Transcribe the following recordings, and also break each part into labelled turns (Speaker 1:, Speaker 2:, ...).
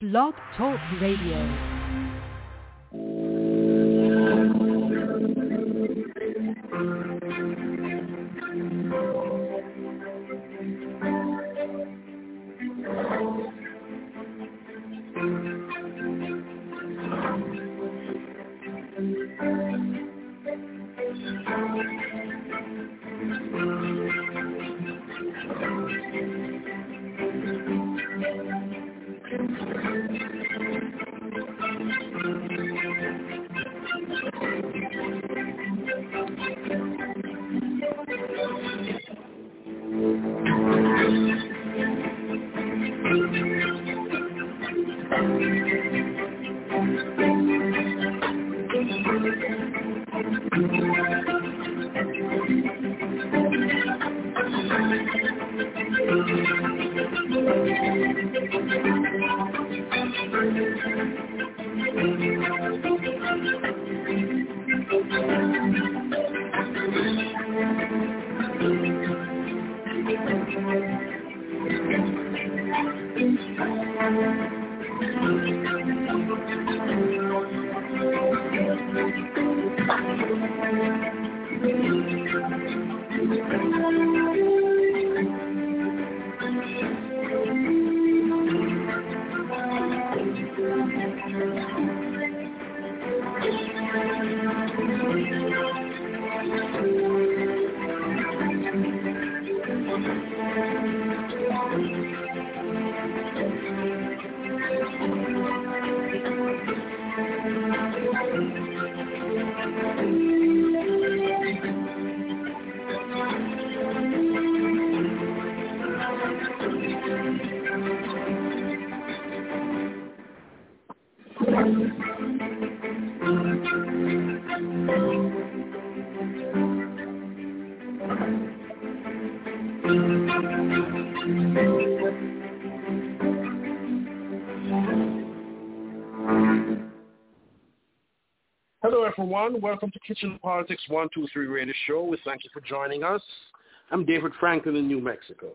Speaker 1: Blog Talk Radio.
Speaker 2: Hello, everyone. Welcome to Kitchen Politics 123 Radio Show. We thank you for joining us. I'm David Franklin in New Mexico.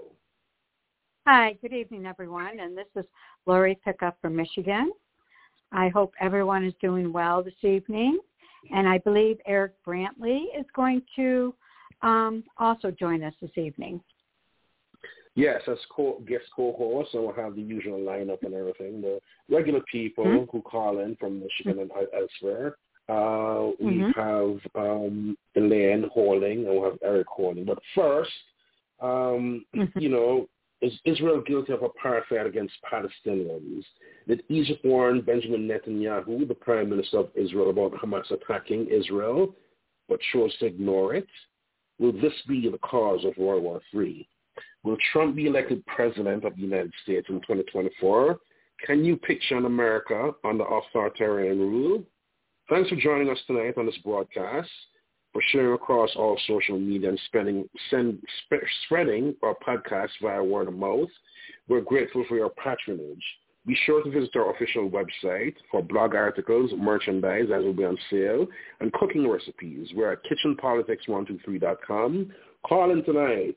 Speaker 3: Hi, good evening, everyone. And this is Lori Pickup from Michigan. I hope everyone is doing well this evening. And I believe Eric Brantley is going to also join us this evening.
Speaker 2: Yes, as guest co-host, so we'll have the usual lineup and everything. The regular people who call in from Michigan and elsewhere. We have Elaine Holding, and we'll have Eric Holding. But first, is Israel guilty of apartheid against Palestinians? Did Egypt warn Benjamin Netanyahu, the Prime Minister of Israel, about Hamas attacking Israel, but chose to ignore it? Will this be the cause of World War III? Will Trump be elected president of the United States in 2024? Can you picture an America under authoritarian rule? Thanks for joining us tonight on this broadcast, for sharing across all social media and spreading our podcast via word of mouth. We're grateful for your patronage. Be sure to visit our official website for blog articles, merchandise as will be on sale, and cooking recipes. We're at kitchenpolitics123.com. Call in tonight,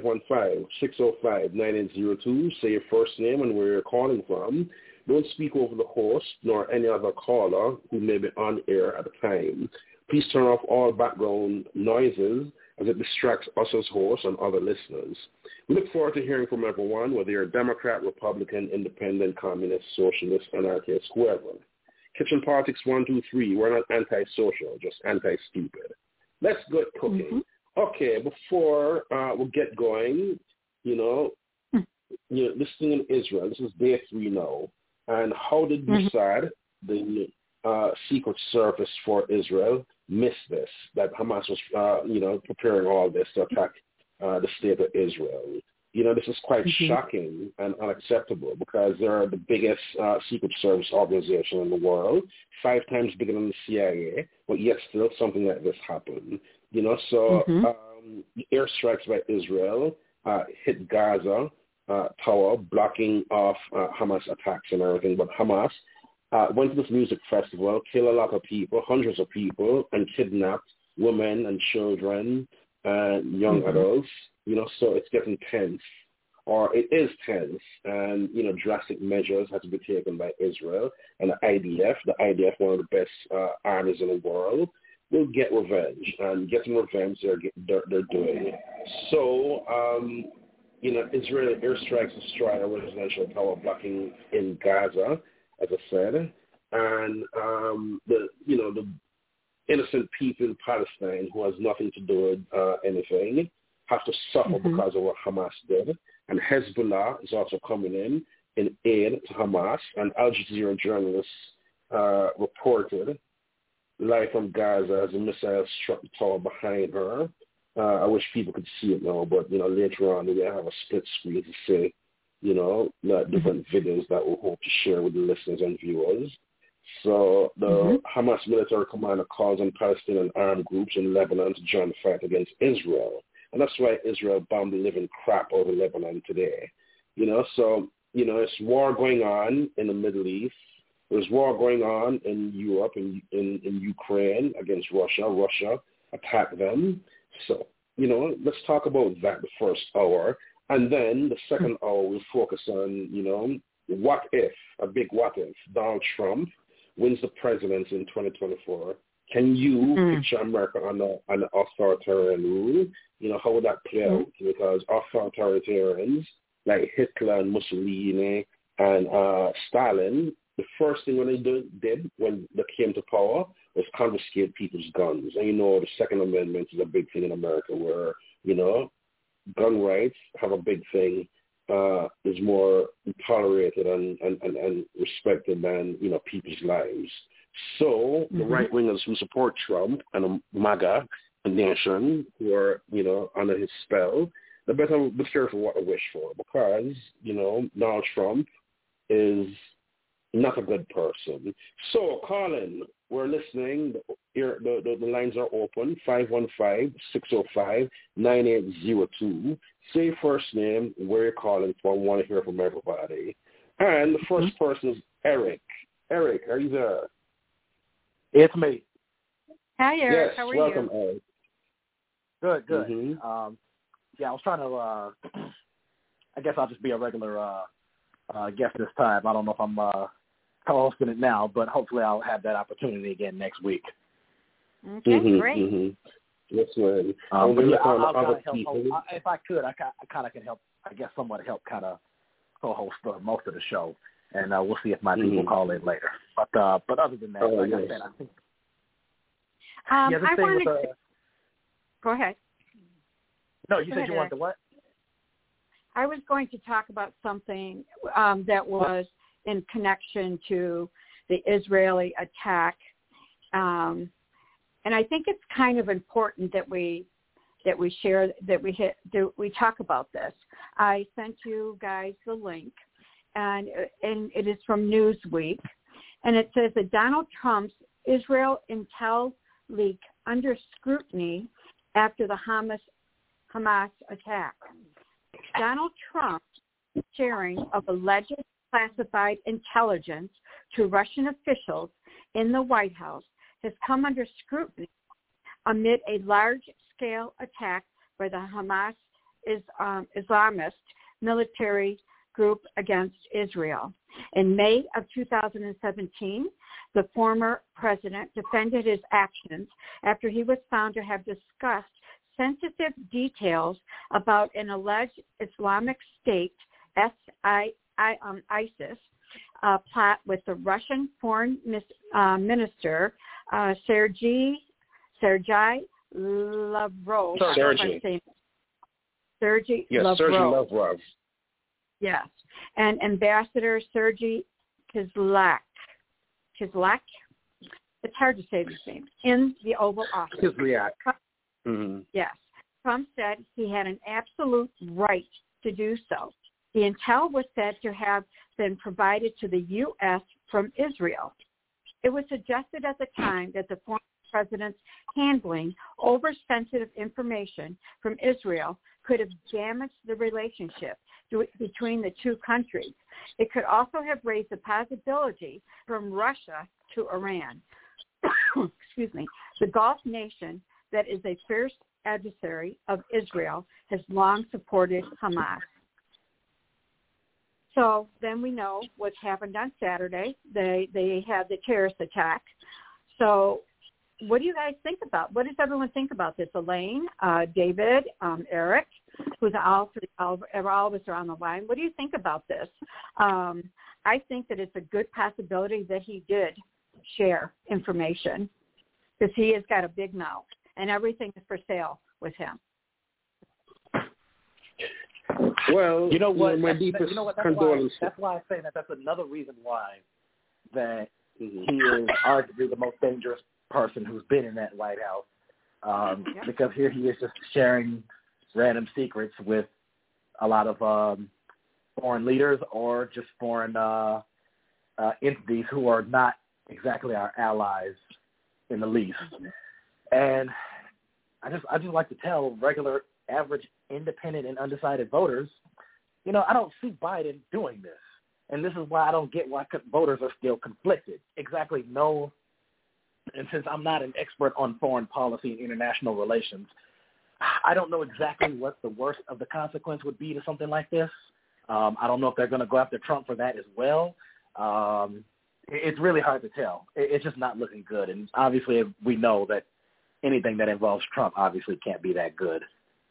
Speaker 2: 515-605-9802. Say your first name and where you're calling from. Don't speak over the host nor any other caller who may be on air at the time. Please turn off all background noises as it distracts us as hosts and other listeners. We look forward to hearing from everyone, whether you're Democrat, Republican, Independent, Communist, Socialist, Anarchist, whoever. Kitchen Politics 123, we're not anti-social, just anti-stupid. Let's get cooking. Okay, before we get going, this thing in Israel, this is day 3 now. And how did Mossad, the Secret Service for Israel, miss this, that Hamas was, preparing all this to attack the state of Israel? This is quite shocking and unacceptable because they're the biggest Secret Service organization in the world, 5 times bigger than the CIA, but yet still something like this happened. The airstrikes by Israel hit Gaza tower, blocking off Hamas attacks and everything. But Hamas went to this music festival, killed a lot of people, hundreds of people, and kidnapped women and children and young adults. So it's getting tense or it is tense, and, drastic measures have to be taken by Israel and the IDF, one of the best armies in the world, will get revenge, and getting revenge they're doing. So, Israeli airstrikes destroyed a residential tower blocking in Gaza, as I said, and the innocent people in Palestine who has nothing to do with anything have to suffer because of what Hamas did. And Hezbollah is also coming in aid to Hamas. And Al Jazeera journalists reported live from Gaza as a missile struck the tower behind her. I wish people could see it now, but, later on we have a split screen to say, different videos that we hope to share with the listeners and viewers. So the Hamas military commander calls on Palestinian armed groups in Lebanon to join the fight against Israel. And that's why Israel bombed the living crap out of Lebanon today. So, it's war going on in the Middle East. There's war going on in Europe and in Ukraine against Russia. Russia attacked them. So, let's talk about that the first hour. And then the second hour we'll focus on, what if, a big what if, Donald Trump wins the presidency in 2024. Can you picture America under an authoritarian rule? How would that play out? Because authoritarians like Hitler and Mussolini and Stalin, the first thing when they did when they came to power was confiscate people's guns. And the Second Amendment is a big thing in America where, gun rights have a big thing, is more tolerated and respected than, people's lives. So the right-wingers who support Trump and the MAGA nation who are, under his spell, they better be careful what they wish for because, Donald Trump is not a good person. So, Colin, we're listening. The lines are open, 515-605-9802. Say your first name, where you're calling from. I want to hear from everybody. And the first person is Eric. Eric, are you there?
Speaker 1: It's me.
Speaker 3: Hi, Eric.
Speaker 2: Yes,
Speaker 3: how are
Speaker 2: welcome,
Speaker 3: you?
Speaker 2: Eric.
Speaker 1: Good. I was trying to, I guess I'll just be a regular guest this time. I don't know if I'm co-hosting it now, but hopefully I'll have that opportunity again next week.
Speaker 3: Okay, great.
Speaker 2: Yes, ma'am.
Speaker 1: I'll kind of help. If I could, I kind of can help, I guess somewhat help kind of co-host most of the show. And we'll see if my people call in later. But other than that, I said, I think.
Speaker 3: Go ahead.
Speaker 1: No, you said you wanted to what?
Speaker 3: I was going to talk about something that was in connection to the Israeli attack, and I think it's kind of important that we share that we talk about this. I sent you guys the link, and it is from Newsweek, and it says that Donald Trump's Israel intel leak under scrutiny after the Hamas attack. Donald Trump's sharing of alleged classified intelligence to Russian officials in the White House has come under scrutiny amid a large-scale attack by the Hamas Islamist military group against Israel. In May of 2017, the former president defended his actions after he was found to have discussed sensitive details about an alleged Islamic State, ISIS, plot with the Russian Foreign Minister Sergei Lavrov. Sergei Lavrov. Yes, and Ambassador Sergei Kislyak. It's hard to say these names. In the Oval Office.
Speaker 1: Kislyak.
Speaker 3: Yes. Trump said he had an absolute right to do so. The intel was said to have been provided to the U.S. from Israel. It was suggested at the time that the former president's handling over-sensitive information from Israel could have damaged the relationship between the two countries. It could also have raised the possibility from Russia to Iran. Excuse me. The Gulf nation that is a fierce adversary of Israel has long supported Hamas. So then we know what's happened on Saturday. They had the terrorist attack. So what do you guys think about? What does everyone think about this? Elaine, David, Eric, who's all of us are on the line. What do you think about this? I think that it's a good possibility that he did share information because he has got a big mouth and everything is for sale with him.
Speaker 2: Well,
Speaker 1: you know what?
Speaker 2: My deepest condolences.
Speaker 1: That's why I say that's another reason why that he is arguably the most dangerous person who's been in that White House, because here he is just sharing random secrets with a lot of foreign leaders or just foreign entities who are not exactly our allies in the least. And I just like to tell regular, average, independent, and undecided voters, I don't see Biden doing this. And this is why I don't get why voters are still conflicted. Exactly no. And since I'm not an expert on foreign policy and international relations, I don't know exactly what the worst of the consequence would be to something like this. I don't know if they're going to go after Trump for that as well. It's really hard to tell. It's just not looking good. And obviously we know that anything that involves Trump obviously can't be that good.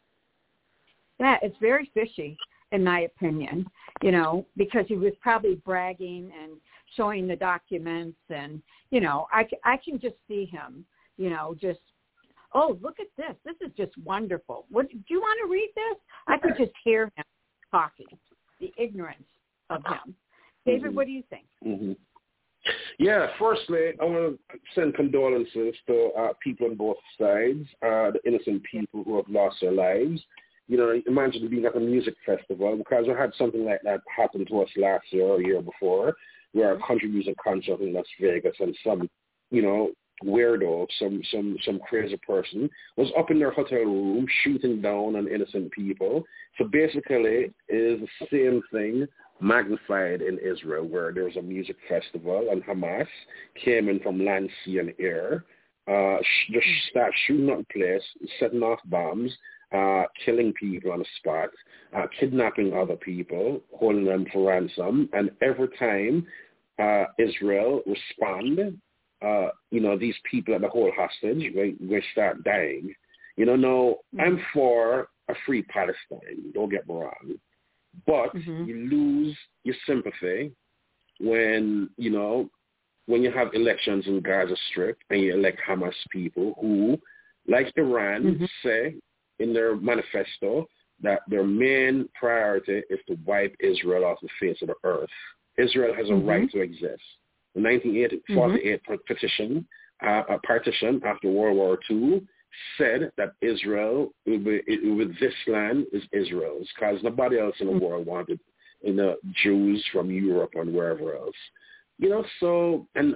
Speaker 3: Yeah, it's very fishy, in my opinion, because he was probably bragging and showing the documents and, I can just see him, just, oh, look at this. This is just wonderful. Do you want to read this? I could just hear him talking, the ignorance of him. David, what do you think?
Speaker 2: Mm-hmm. Yeah, firstly, I want to send condolences to people on both sides, the innocent people who have lost their lives. Imagine being at a music festival, because we had something like that happen to us last year or a year before, where a country music concert in Las Vegas and some, weirdo, some crazy person was up in their hotel room shooting down on innocent people. So basically, it is the same thing magnified in Israel, where there was a music festival and Hamas came in from land, sea, and air, just start shooting up the place, setting off bombs, killing people on the spot, kidnapping other people, holding them for ransom, and every time Israel respond, these people that they hold hostage, they start dying. Now, I'm for a free Palestine, don't get me wrong, but you lose your sympathy when you have elections in Gaza Strip and you elect Hamas people who, like Iran, say in their manifesto that their main priority is to wipe Israel off the face of the earth. Israel has a right to exist. The 1948 partition after World War II said that Israel, with this land, is Israel's, because nobody else in the world wanted Jews from Europe and wherever else. So, and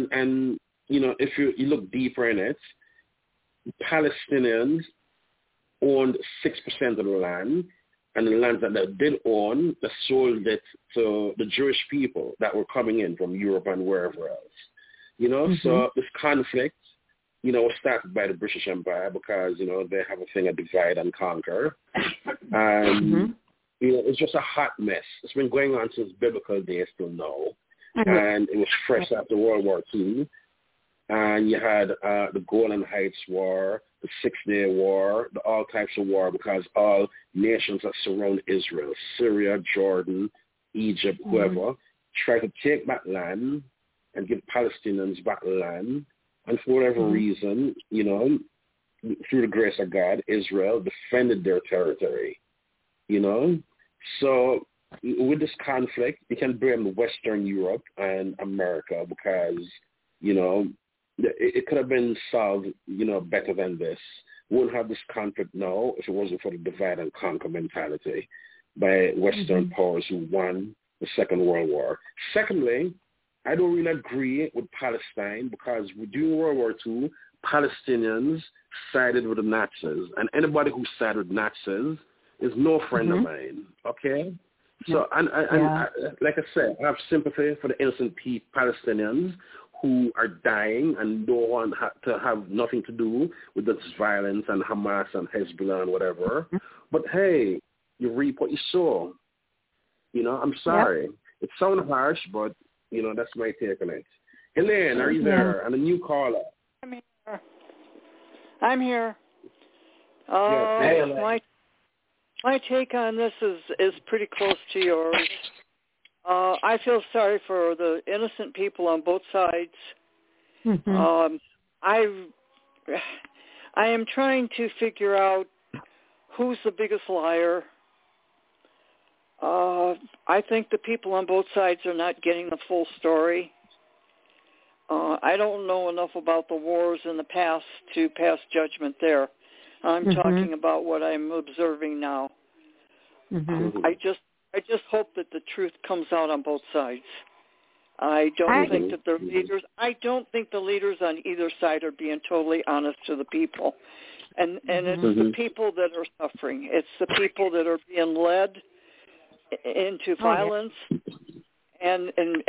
Speaker 2: if you look deeper in it, Palestinians owned 6% of the land, and the land that they did own, they sold it to the Jewish people that were coming in from Europe and wherever else. So this conflict, was started by the British Empire because, they have a thing of divide and conquer. And, it's just a hot mess. It's been going on since biblical days till now. And it was fresh after World War II. And you had the Golan Heights War, the 6-Day War, all types of war, because all nations that surround Israel, Syria, Jordan, Egypt, whoever, try to take back land and give Palestinians back land. And for whatever reason, through the grace of God, Israel defended their territory, So with this conflict, you can blame Western Europe and America because, it could have been solved, better than this. We wouldn't have this conflict now if it wasn't for the divide and conquer mentality by Western powers who won the Second World War. Secondly, I don't really agree with Palestine because during World War II, Palestinians sided with the Nazis, and anybody who sided with Nazis is no friend of mine, okay? So, and like I said, I have sympathy for the innocent Palestinians who are dying and don't want to have nothing to do with this violence and Hamas and Hezbollah and whatever. But hey, you reap what you sow. I'm sorry. It sounds harsh, but, that's my take on it. Elaine, are you there? And a new caller.
Speaker 4: I'm here.
Speaker 2: Yes,
Speaker 4: my take on this is pretty close to yours. I feel sorry for the innocent people on both sides.
Speaker 3: Mm-hmm.
Speaker 4: I am trying to figure out who's the biggest liar. I think the people on both sides are not getting the full story. I don't know enough about the wars in the past to pass judgment there. I'm talking about what I'm observing now.
Speaker 3: Mm-hmm.
Speaker 4: I just hope that the truth comes out on both sides. I don't think that the leaders on either side are being totally honest to the people. And it's the people that are suffering. It's the people that are being led into violence, and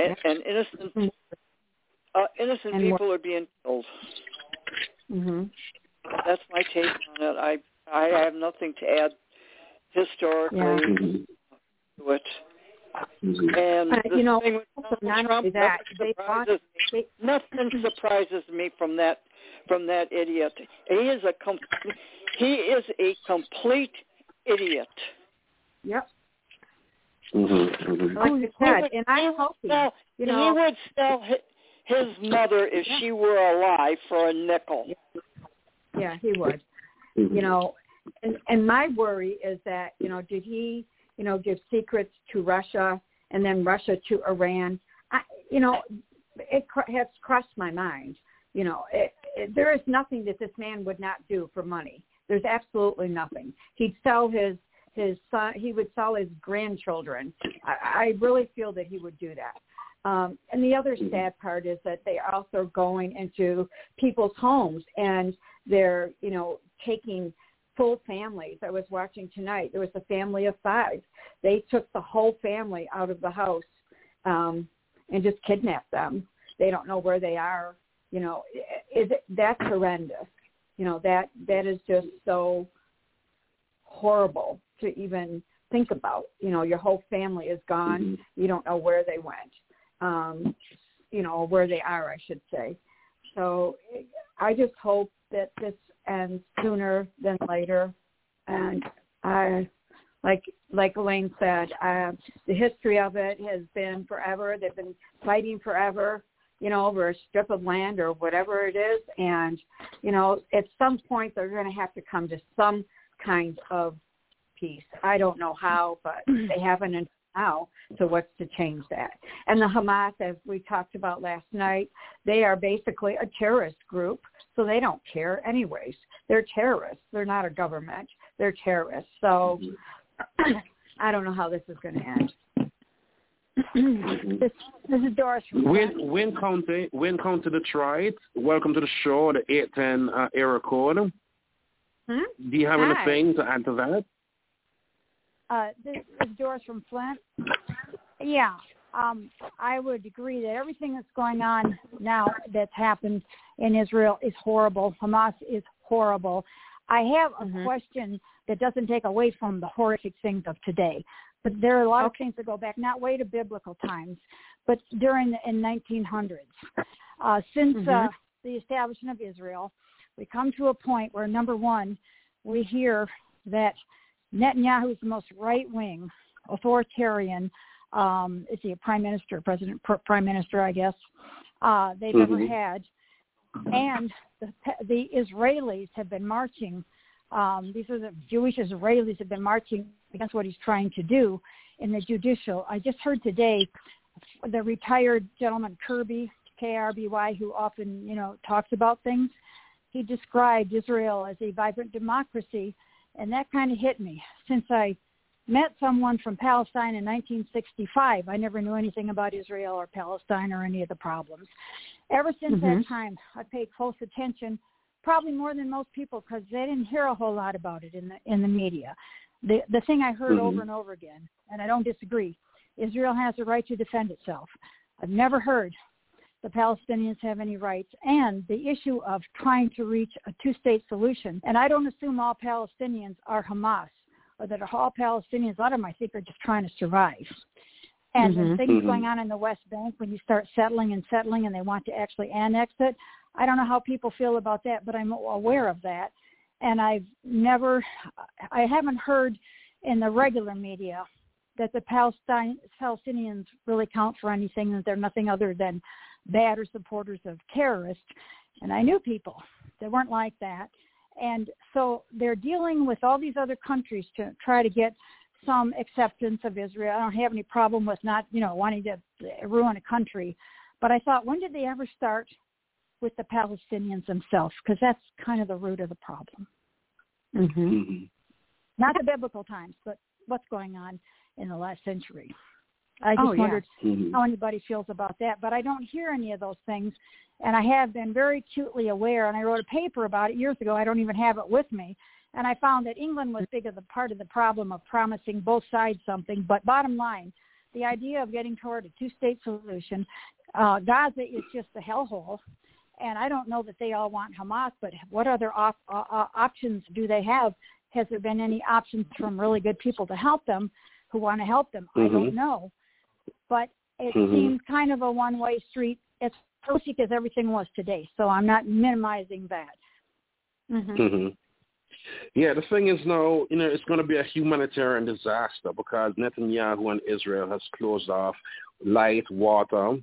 Speaker 4: innocent people are being killed.
Speaker 3: Mm-hmm.
Speaker 4: That's my take on it. I have nothing to add historically to it. And the thing with Donald Trump, nothing surprises me from that idiot. He is a complete idiot.
Speaker 3: Yep.
Speaker 2: Mm-hmm.
Speaker 3: Like you said, and I'm hoping,
Speaker 4: he would sell his mother if she were alive for a nickel.
Speaker 3: Yeah, he would. And my worry is that, did he, give secrets to Russia and then Russia to Iran? It has crossed my mind. There is nothing that this man would not do for money. There's absolutely nothing. He'd sell his son. He would sell his grandchildren. I really feel that he would do that. And the other sad part is that they are also going into people's homes and they're, taking full families. I was watching tonight. There was a family of 5. They took the whole family out of the house and just kidnapped them. They don't know where they are. That's horrendous. That is just so horrible to even think about. Your whole family is gone. You don't know where they went, where they are, I should say. So I just hope that this ends sooner than later. And like Elaine said, the history of it has been forever. They've been fighting forever, over a strip of land or whatever it is. And, at some point they're going to have to come to some kind of peace. I don't know how, but they haven't until now. So what's to change that? And the Hamas, as we talked about last night, they are basically a terrorist group. So they don't care anyways. They're terrorists. They're not a government. They're terrorists. So I don't know how this is going to end. This is Doris from
Speaker 2: Wayne County, Detroit. Welcome to the show, the 810 area code. Do you have anything to add to that?
Speaker 5: This is Doris from Flint. Yeah, I would agree that everything that's going on now that's happened in Israel is horrible. Hamas is horrible. I have a question that doesn't take away from the horrific things of today. But there are a lot of things that go back, not way to biblical times, but in 1900s. Since the establishment of Israel, we come to a point where, number one, we hear that Netanyahu is the most right-wing, authoritarian, is he a prime minister, prime minister, I guess, they've ever had. And the Israelis have been marching. These are the Jewish Israelis have been marching against what he's trying to do in the judicial. I just heard today the retired gentleman Kirby, K-R-B-Y, who often, talks about things. He described Israel as a vibrant democracy, and that kind of hit me. Since I met someone from Palestine in 1965, I never knew anything about Israel or Palestine or any of the problems. Ever since that time, I paid close attention, probably more than most people, because they didn't hear a whole lot about it in the media. The thing I heard over and over again, and I don't disagree, Israel has a right to defend itself. I've never heard the Palestinians have any rights, and the issue of trying to reach a two-state solution. And I don't assume all Palestinians are Hamas or that are all Palestinians. A lot of them, I think, are just trying to survive. And the things going on in the West Bank, when you start settling and they want to actually annex it, I don't know how people feel about that, but I'm aware of that. And I haven't heard in the regular media that the Palestinians really count for anything, that they're nothing other than bad or supporters of terrorists. And I knew people that weren't like that. And so they're dealing with all these other countries to try to get some acceptance of Israel. I don't have any problem with not, wanting to ruin a country. But I thought, when did they ever start with the Palestinians themselves? Because that's kind of the root of the problem. Not the biblical times, but what's going on in the last century. I just wondered how anybody feels about that. But I don't hear any of those things. And I have been very acutely aware, and I wrote a paper about it years ago. I don't even have it with me. And I found that England was big of the part of the problem of promising both sides something. But bottom line, the idea of getting toward a two-state solution, Gaza is just a hellhole. And I don't know that they all want Hamas, but what other options do they have? Has there been any options from really good people to help them, who want to help them? I don't know. But it seems kind of a one-way street, as toxic as everything was today. So I'm not minimizing that.
Speaker 2: Yeah, the thing is now, it's going to be a humanitarian disaster because Netanyahu and Israel has closed off light, water,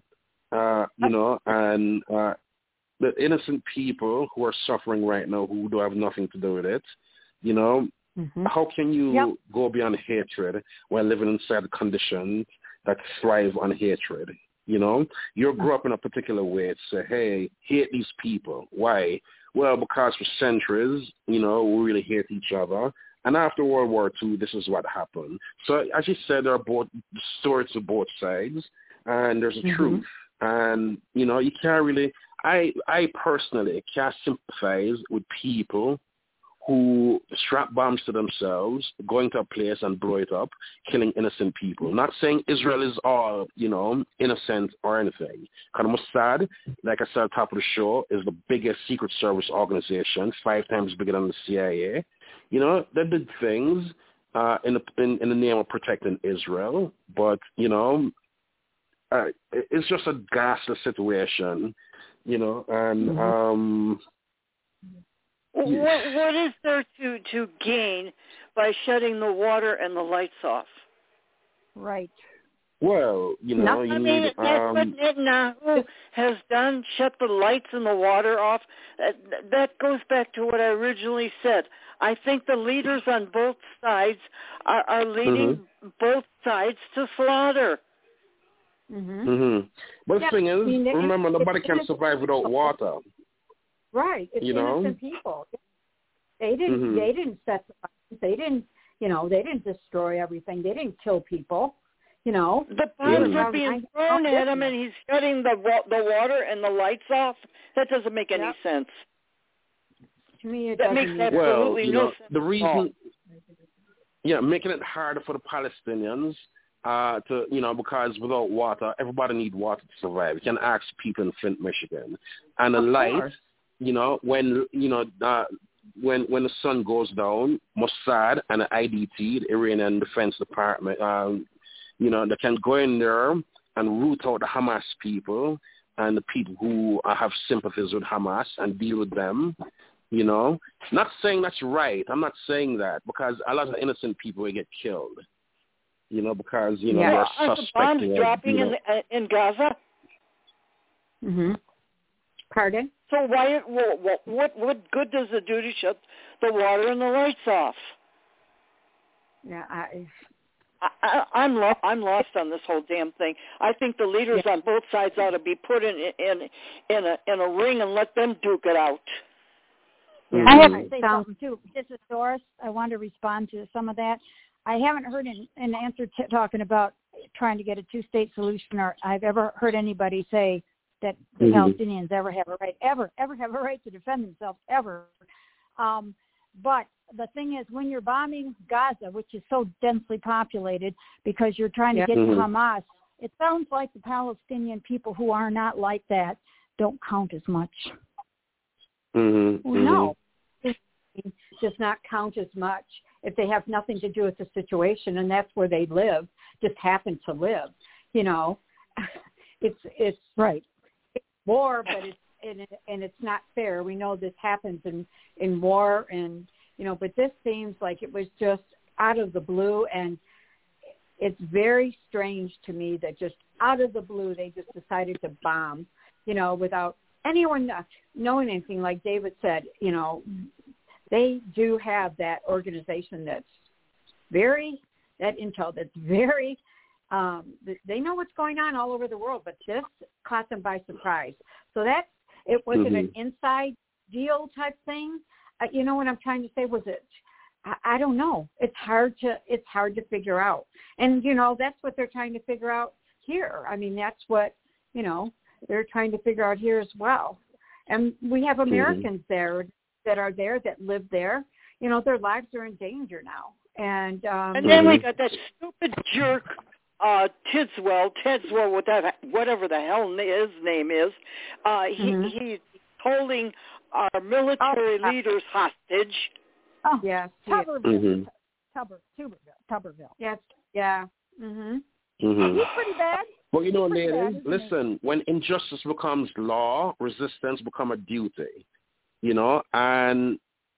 Speaker 2: and the innocent people who are suffering right now who do have nothing to do with it, how can you go beyond hatred while living inside conditions that thrive on hatred? You grew up in a particular way to say, hey, hate these people. Why? Well, because for centuries, we really hate each other. And after World War II, this is what happened. So as you said, there are both stories of both sides, and there's a truth. And, you can't really, I personally can't sympathize with people who strap bombs to themselves, going to a place and blow it up, killing innocent people. Not saying Israel is all, innocent or anything. Because Mossad, like I said at the top of the show, is the biggest secret service organization, 5 times bigger than the CIA. They did things in the name of protecting Israel, but, it's just a ghastly situation, and...
Speaker 4: What is there to gain by shutting the water and the lights off?
Speaker 5: Right.
Speaker 2: Well,
Speaker 4: that's what Netanyahu has done, shut the lights and the water off. That goes back to what I originally said. I think the leaders on both sides are leading both sides to slaughter.
Speaker 2: But the thing is, remember, nobody can survive without water.
Speaker 3: Right. It's innocent people. They didn't set the fires. They didn't, they didn't destroy everything. They didn't kill people. The
Speaker 4: bombs are being thrown at him, and he's shutting the water and the lights off. That doesn't make any sense.
Speaker 3: To me, it
Speaker 4: that makes absolutely no sense.
Speaker 2: The reason, making it harder for the Palestinians because without water, everybody needs water to survive. You can ask people in Flint, Michigan, and the lights. When the sun goes down, Mossad and the IDT, the Iranian Defense Department, they can go in there and root out the Hamas people and the people who have sympathies with Hamas and deal with them. Not saying that's right. I'm not saying that because a lot of innocent people will get killed. Because they're suspecting.
Speaker 4: Are the bombs dropping in Gaza?
Speaker 3: Pardon?
Speaker 4: So what good does it do to shut the water and the lights off?
Speaker 3: Yeah,
Speaker 4: I'm lost on this whole damn thing. I think the leaders on both sides ought to be put in a ring and let them duke it out.
Speaker 5: Yeah, I have to say something too. This is Doris. I want to respond to some of that. I haven't heard an answer talking about trying to get a two-state solution, or I've ever heard anybody say that the Palestinians ever have a right to defend themselves, ever. But the thing is, when you're bombing Gaza, which is so densely populated because you're trying to get to Hamas, it sounds like the Palestinian people who are not like that don't count as much.
Speaker 3: No, it does not count as much. if they have nothing to do with the situation and that's where they live, just happen to live, you know. It's
Speaker 5: right.
Speaker 3: It's war, but it's not fair. We know this happens in war, and you know, but this seems like it was just out of the blue, and it's very strange to me that just out of the blue they just decided to bomb, you know, without anyone knowing anything. Like David said, you know, they do have that organization that intel that's very, they know what's going on all over the world, but this caught them by surprise. So it wasn't an inside deal type thing. You know what I'm trying to say? Was it? I don't know. It's hard to figure out. And, you know, that's what they're trying to figure out here. I mean, that's what, you know, they're trying to figure out here as well. And we have Americans there that are there, that live there. You know, their lives are in danger now. And
Speaker 4: then we got that stupid jerk, Tidswell, whatever the hell his name is. He's holding our military leaders hostage.
Speaker 5: Oh,
Speaker 3: yes.
Speaker 5: Tuberville.
Speaker 3: Yes. Yeah. Mhm.
Speaker 5: He's pretty bad.
Speaker 2: Well, you know, ladies, listen, when injustice becomes law, resistance becomes a duty, you know, and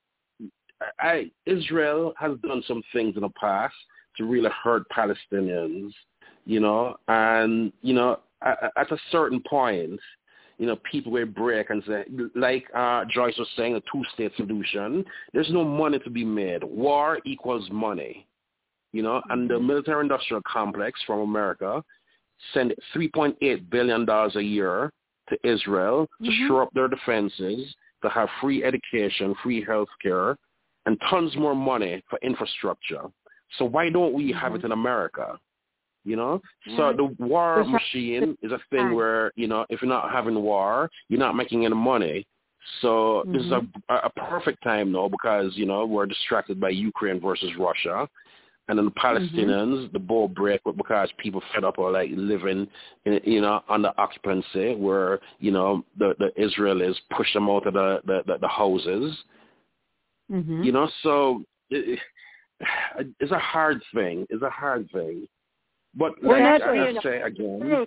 Speaker 2: Israel has done some things in the past to really hurt Palestinians, you know, and, you know, at a certain point, you know, people will break and say, like Joyce was saying, a two-state solution. There's no money to be made. War equals money, you know, and the military-industrial complex from America send $3.8 billion a year to Israel to shore up their defenses, to have free education, free health care, and tons more money for infrastructure. So why don't we have it in America? You know, so the war machine is a thing where, you know, if you're not having war, you're not making any money. So this is a perfect time now because, you know, we're distracted by Ukraine versus Russia. And then the Palestinians, the ball break because people fed up or like living, you know, under occupancy where, you know, the Israelis push them out of the houses. You know, so it's a hard thing. It's a hard thing. But like I say again,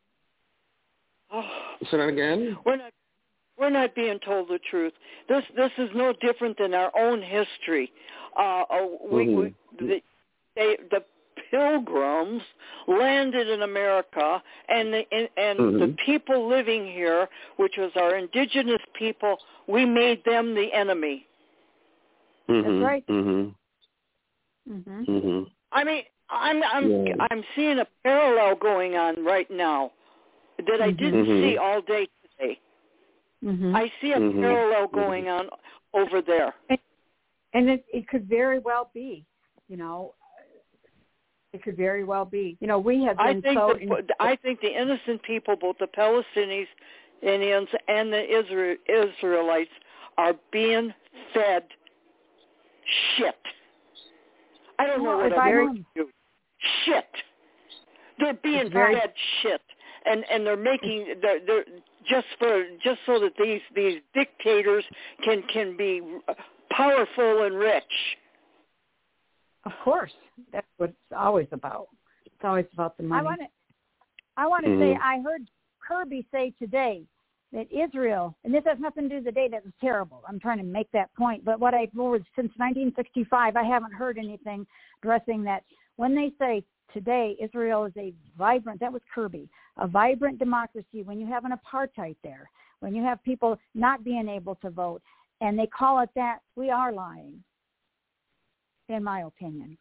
Speaker 2: say that again.
Speaker 4: We're not being told the truth. This is no different than our own history. The Pilgrims landed in America, and the people living here, which was our indigenous people, we made them the enemy.
Speaker 5: That's right.
Speaker 4: I mean, I'm seeing a parallel going on right now that I didn't see all day today. I see a parallel going on over there.
Speaker 3: And it could very well be, you know, it could very well be. You know, we have been
Speaker 4: I think the innocent people, both the Palestinians and the Israelites, are being fed shit. I don't know what I'm doing. Shit. They're being fed shit, and they're making they're just so that these dictators can be powerful and rich.
Speaker 3: Of course, that's what it's always about. It's always about the money.
Speaker 5: I want to say I heard Kirby say today that Israel, and this has nothing to do with the day that was terrible. I'm trying to make that point. But what I've heard since 1965, I haven't heard anything addressing that. When they say today Israel is a vibrant, that was Kirby, a vibrant democracy, when you have an apartheid there, when you have people not being able to vote, and they call it that, we are lying, in my opinion.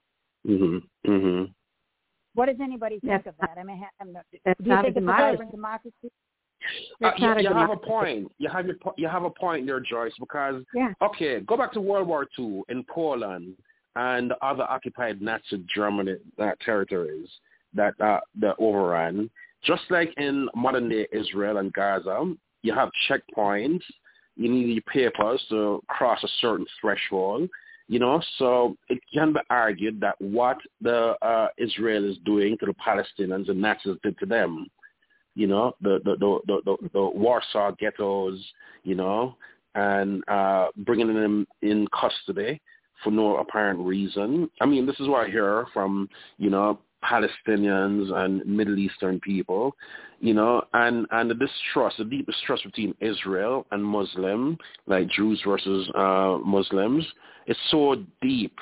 Speaker 5: What does anybody think of that? I mean, do you think it's a vibrant democracy?
Speaker 2: You have a point. You have a point there, Joyce, because, okay, go back to World War II in Poland and the other occupied Nazi German territories that overran. Just like in modern-day Israel and Gaza, you have checkpoints. You need your papers to cross a certain threshold. You know, so it can be argued that what the Israel is doing to the Palestinians, the Nazis did to them. You know, the Warsaw ghettos, you know, and bringing them in custody for no apparent reason. I mean, this is what I hear from, Palestinians and Middle Eastern people, and the distrust, the deep distrust between Israel and Muslim, like Jews versus Muslims, is so deep,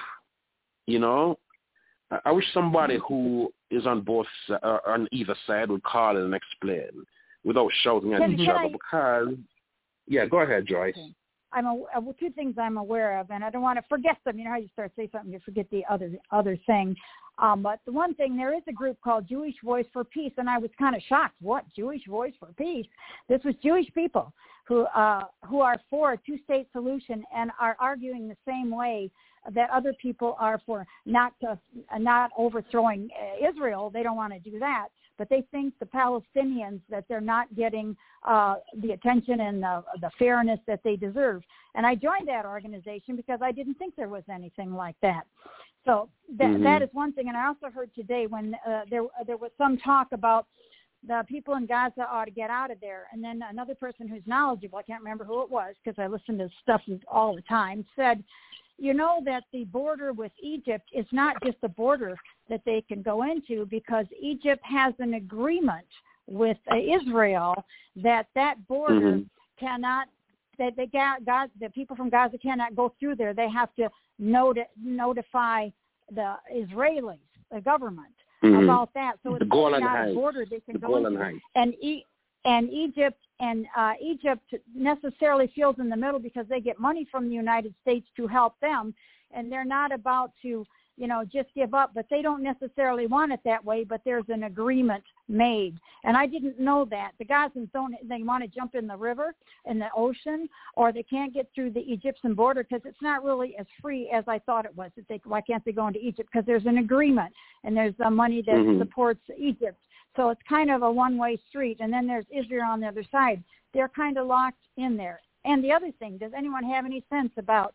Speaker 2: I wish somebody who is on either side would call in and explain without shouting at each other because, go ahead, Joyce.
Speaker 5: Okay. Two things I'm aware of, and I don't want to forget them. You know how you start to say something, you forget the other thing. But the one thing, there is a group called Jewish Voice for Peace, and I was kind of shocked. What, Jewish Voice for Peace? This was Jewish people who are for a two-state solution and are arguing the same way that other people are for not overthrowing Israel. They don't want to do that. But they think the Palestinians, that they're not getting the attention and the fairness that they deserve. And I joined that organization because I didn't think there was anything like that. So that is one thing. And I also heard today when there was some talk about the people in Gaza ought to get out of there. And then another person who's knowledgeable, I can't remember who it was because I listen to stuff all the time, said, that the border with Egypt is not just a border that they can go into because Egypt has an agreement with Israel that border cannot, that the people from Gaza cannot go through there. They have to notify the Israelis, the government, about that. So it's not a border they can go into. And Egypt necessarily feels in the middle because they get money from the United States to help them, and they're not about to, just give up. But they don't necessarily want it that way. But there's an agreement made, and I didn't know that. The Gazans they want to jump in the river, in the ocean, or they can't get through the Egyptian border because it's not really as free as I thought it was. Why can't they go into Egypt? Because there's an agreement, and there's money that supports Egypt. So it's kind of a one-way street, and then there's Israel on the other side. They're kind of locked in there. And the other thing, does anyone have any sense about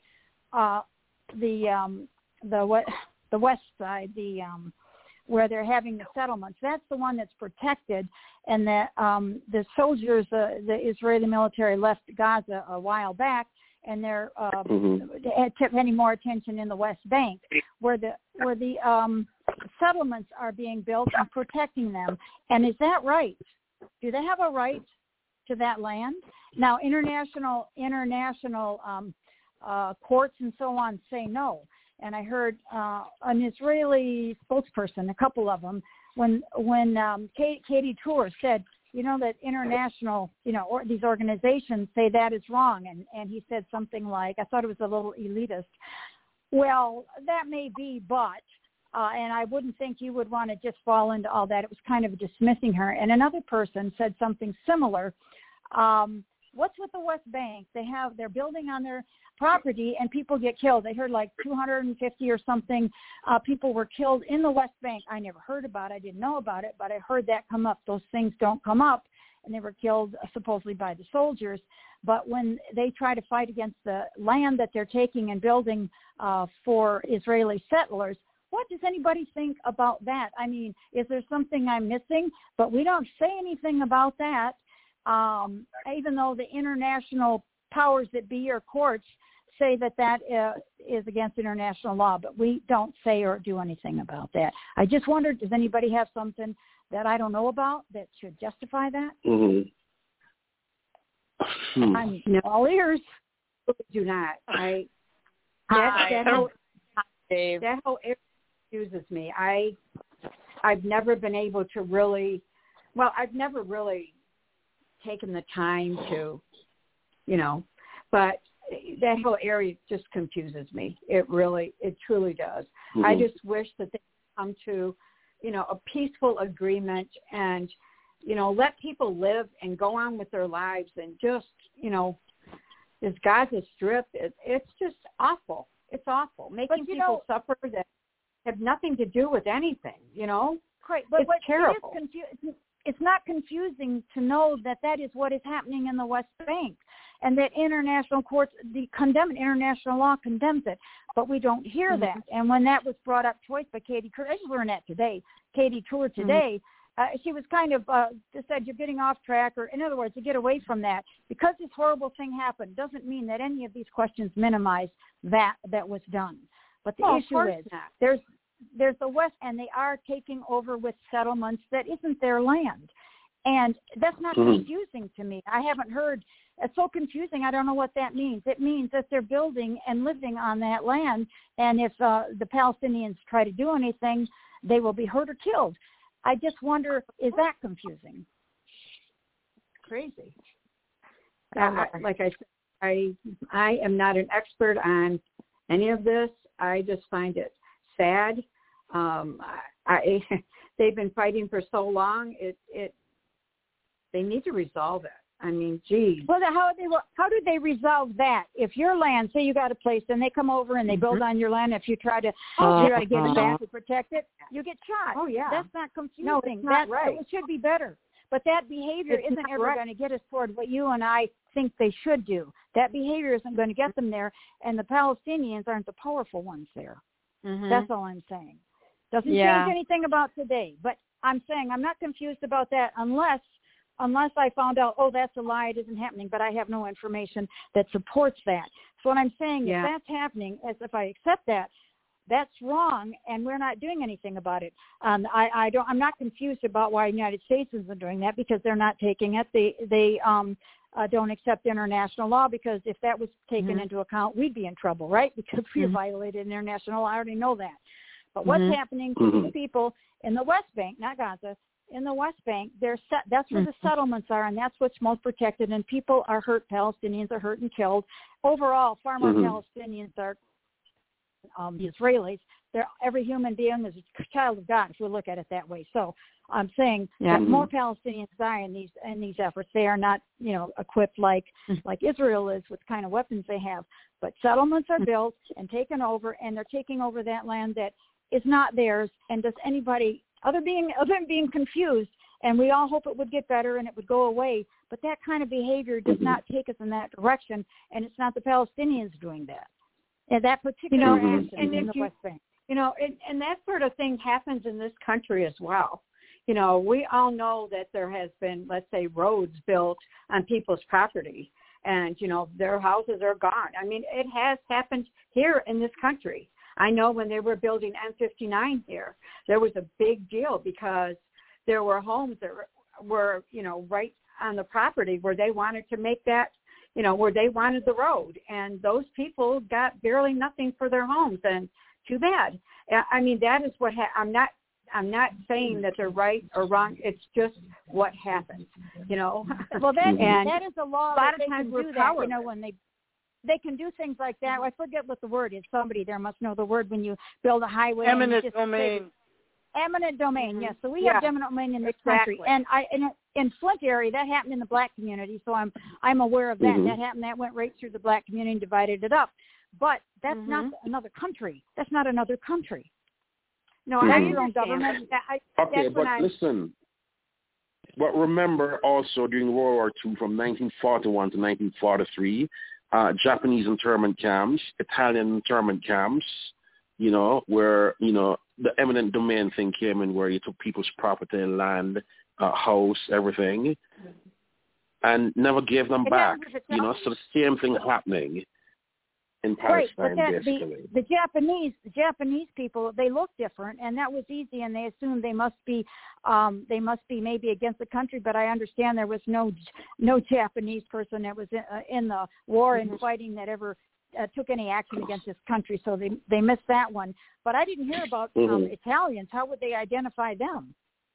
Speaker 5: the west side, where they're having the settlements? That's the one that's protected, and that the soldiers, the Israeli military left Gaza a while back, and they're paying more attention in the West Bank, where the settlements are being built and protecting them. And is that right? Do they have a right to that land? Now, international courts and so on say no. And I heard an Israeli spokesperson, a couple of them, when Katie Tour said, that international, or these organizations say that is wrong. And he said something like, I thought it was a little elitist. Well, that may be, but, and I wouldn't think you would want to just fall into all that. It was kind of dismissing her. And another person said something similar. What's with the West Bank? They're building on their property and people get killed. I heard like 250 or something people were killed in the West Bank. I never heard about it. I didn't know about it, but I heard that come up. Those things don't come up, and they were killed supposedly by the soldiers. But when they try to fight against the land that they're taking and building for Israeli settlers, what does anybody think about that? I mean, is there something I'm missing? But we don't say anything about that. Even though the international powers that be or courts say that is against international law, but we don't say or do anything about that. I just wondered, does anybody have something that I don't know about that should justify that?
Speaker 3: I'm all ears. Do not. That whole area confuses me. I've never been able to really. Well, I've never really taken the time to, but that whole area just confuses me. It truly does. I just wish that they come to, a peaceful agreement and, let people live and go on with their lives and just, this Gaza Strip, it's just awful. It's awful. Making people suffer that have nothing to do with anything,
Speaker 5: Right, but
Speaker 3: it's terrible.
Speaker 5: It's not confusing to know that is what is happening in the West Bank, and that international courts international law condemns it, but we don't hear that. And when that was brought up twice by Katie Tour, I just learned that today, Katie Tour today, she was kind of said you're getting off track, or in other words, to get away from that. Because this horrible thing happened doesn't mean that any of these questions minimize that was done. But the issue is there's the West, and they are taking over with settlements that isn't their land. And that's not confusing to me. I haven't heard. It's so confusing. I don't know what that means. It means that they're building and living on that land, and if the Palestinians try to do anything, they will be hurt or killed. I just wonder, is that confusing?
Speaker 3: Crazy. Like I said, I am not an expert on any of this. I just find it sad. They've been fighting for so long. They need to resolve it. I mean, geez.
Speaker 5: Well, how do they resolve that? If your land, say you got a place, and they come over and they build on your land, if you try to get it back to protect it, you get shot.
Speaker 3: Oh, yeah.
Speaker 5: That's not confusing.
Speaker 3: No, it's not right.
Speaker 5: It should be better. But that behavior isn't ever going to get us toward what you and I think they should do. That behavior isn't going to get them there, and the Palestinians aren't the powerful ones there. That's all I'm saying. Doesn't change anything about today. But I'm saying I'm not confused about that unless I found out, that's a lie, it isn't happening, but I have no information that supports that. So what I'm saying, if that's happening, as if I accept that, that's wrong, and we're not doing anything about it. I'm not confused about why the United States isn't doing that, because they're not taking it. They don't accept international law, because if that was taken into account, we'd be in trouble, right? Because we violated international law. I already know that. But what's happening to these people in the West Bank, not Gaza, in the West Bank, that's where the settlements are, and that's what's most protected, and people are hurt. Palestinians are hurt and killed. Overall, far more Palestinians are the Israelis. Every human being is a child of God, if we look at it that way. So I'm saying that more Palestinians die in these efforts. They are not, equipped like Israel is with the kind of weapons they have. But settlements are built and taken over, and they're taking over that land that is not theirs. And does anybody, other than being confused, and we all hope it would get better and it would go away, but that kind of behavior does not take us in that direction, and it's not the Palestinians doing that. And that particular action in the West Bank.
Speaker 3: And that sort of thing happens in this country as well. We all know that there has been, let's say, roads built on people's property, and, their houses are gone. I mean, it has happened here in this country. I know when they were building M59 here, there was a big deal because there were homes that were, right on the property where they wanted to make that, where they wanted the road. And those people got barely nothing for their homes, and too bad. I mean, that is what I'm not saying that they're right or wrong. It's just what happens,
Speaker 5: Well, that is a law.
Speaker 3: A lot of times we're powerless.
Speaker 5: When they can do things like that. I forget what the word is. Somebody there must know the word when you build a highway.
Speaker 4: Eminent domain.
Speaker 5: Eminent domain, yes. So we have eminent domain in this country, and in Flint area that happened in the black community. So I'm aware of that. That happened. That went right through the black community and divided it up. But that's not another country. That's not another country. No, I have your own government.
Speaker 2: Listen. But remember also during World War II, from 1941 to 1943, Japanese internment camps, Italian internment camps, where, the eminent domain thing came in, where you took people's property and land, house, everything, and never gave them back. So the same thing happening in Palestine, basically.
Speaker 5: The Japanese people, they look different, and that was easy, and they assumed they must be maybe against the country, but I understand there was no Japanese person that was in the war and fighting that ever took any action against this country, so they missed that one. But I didn't hear about Italians. How would they identify them?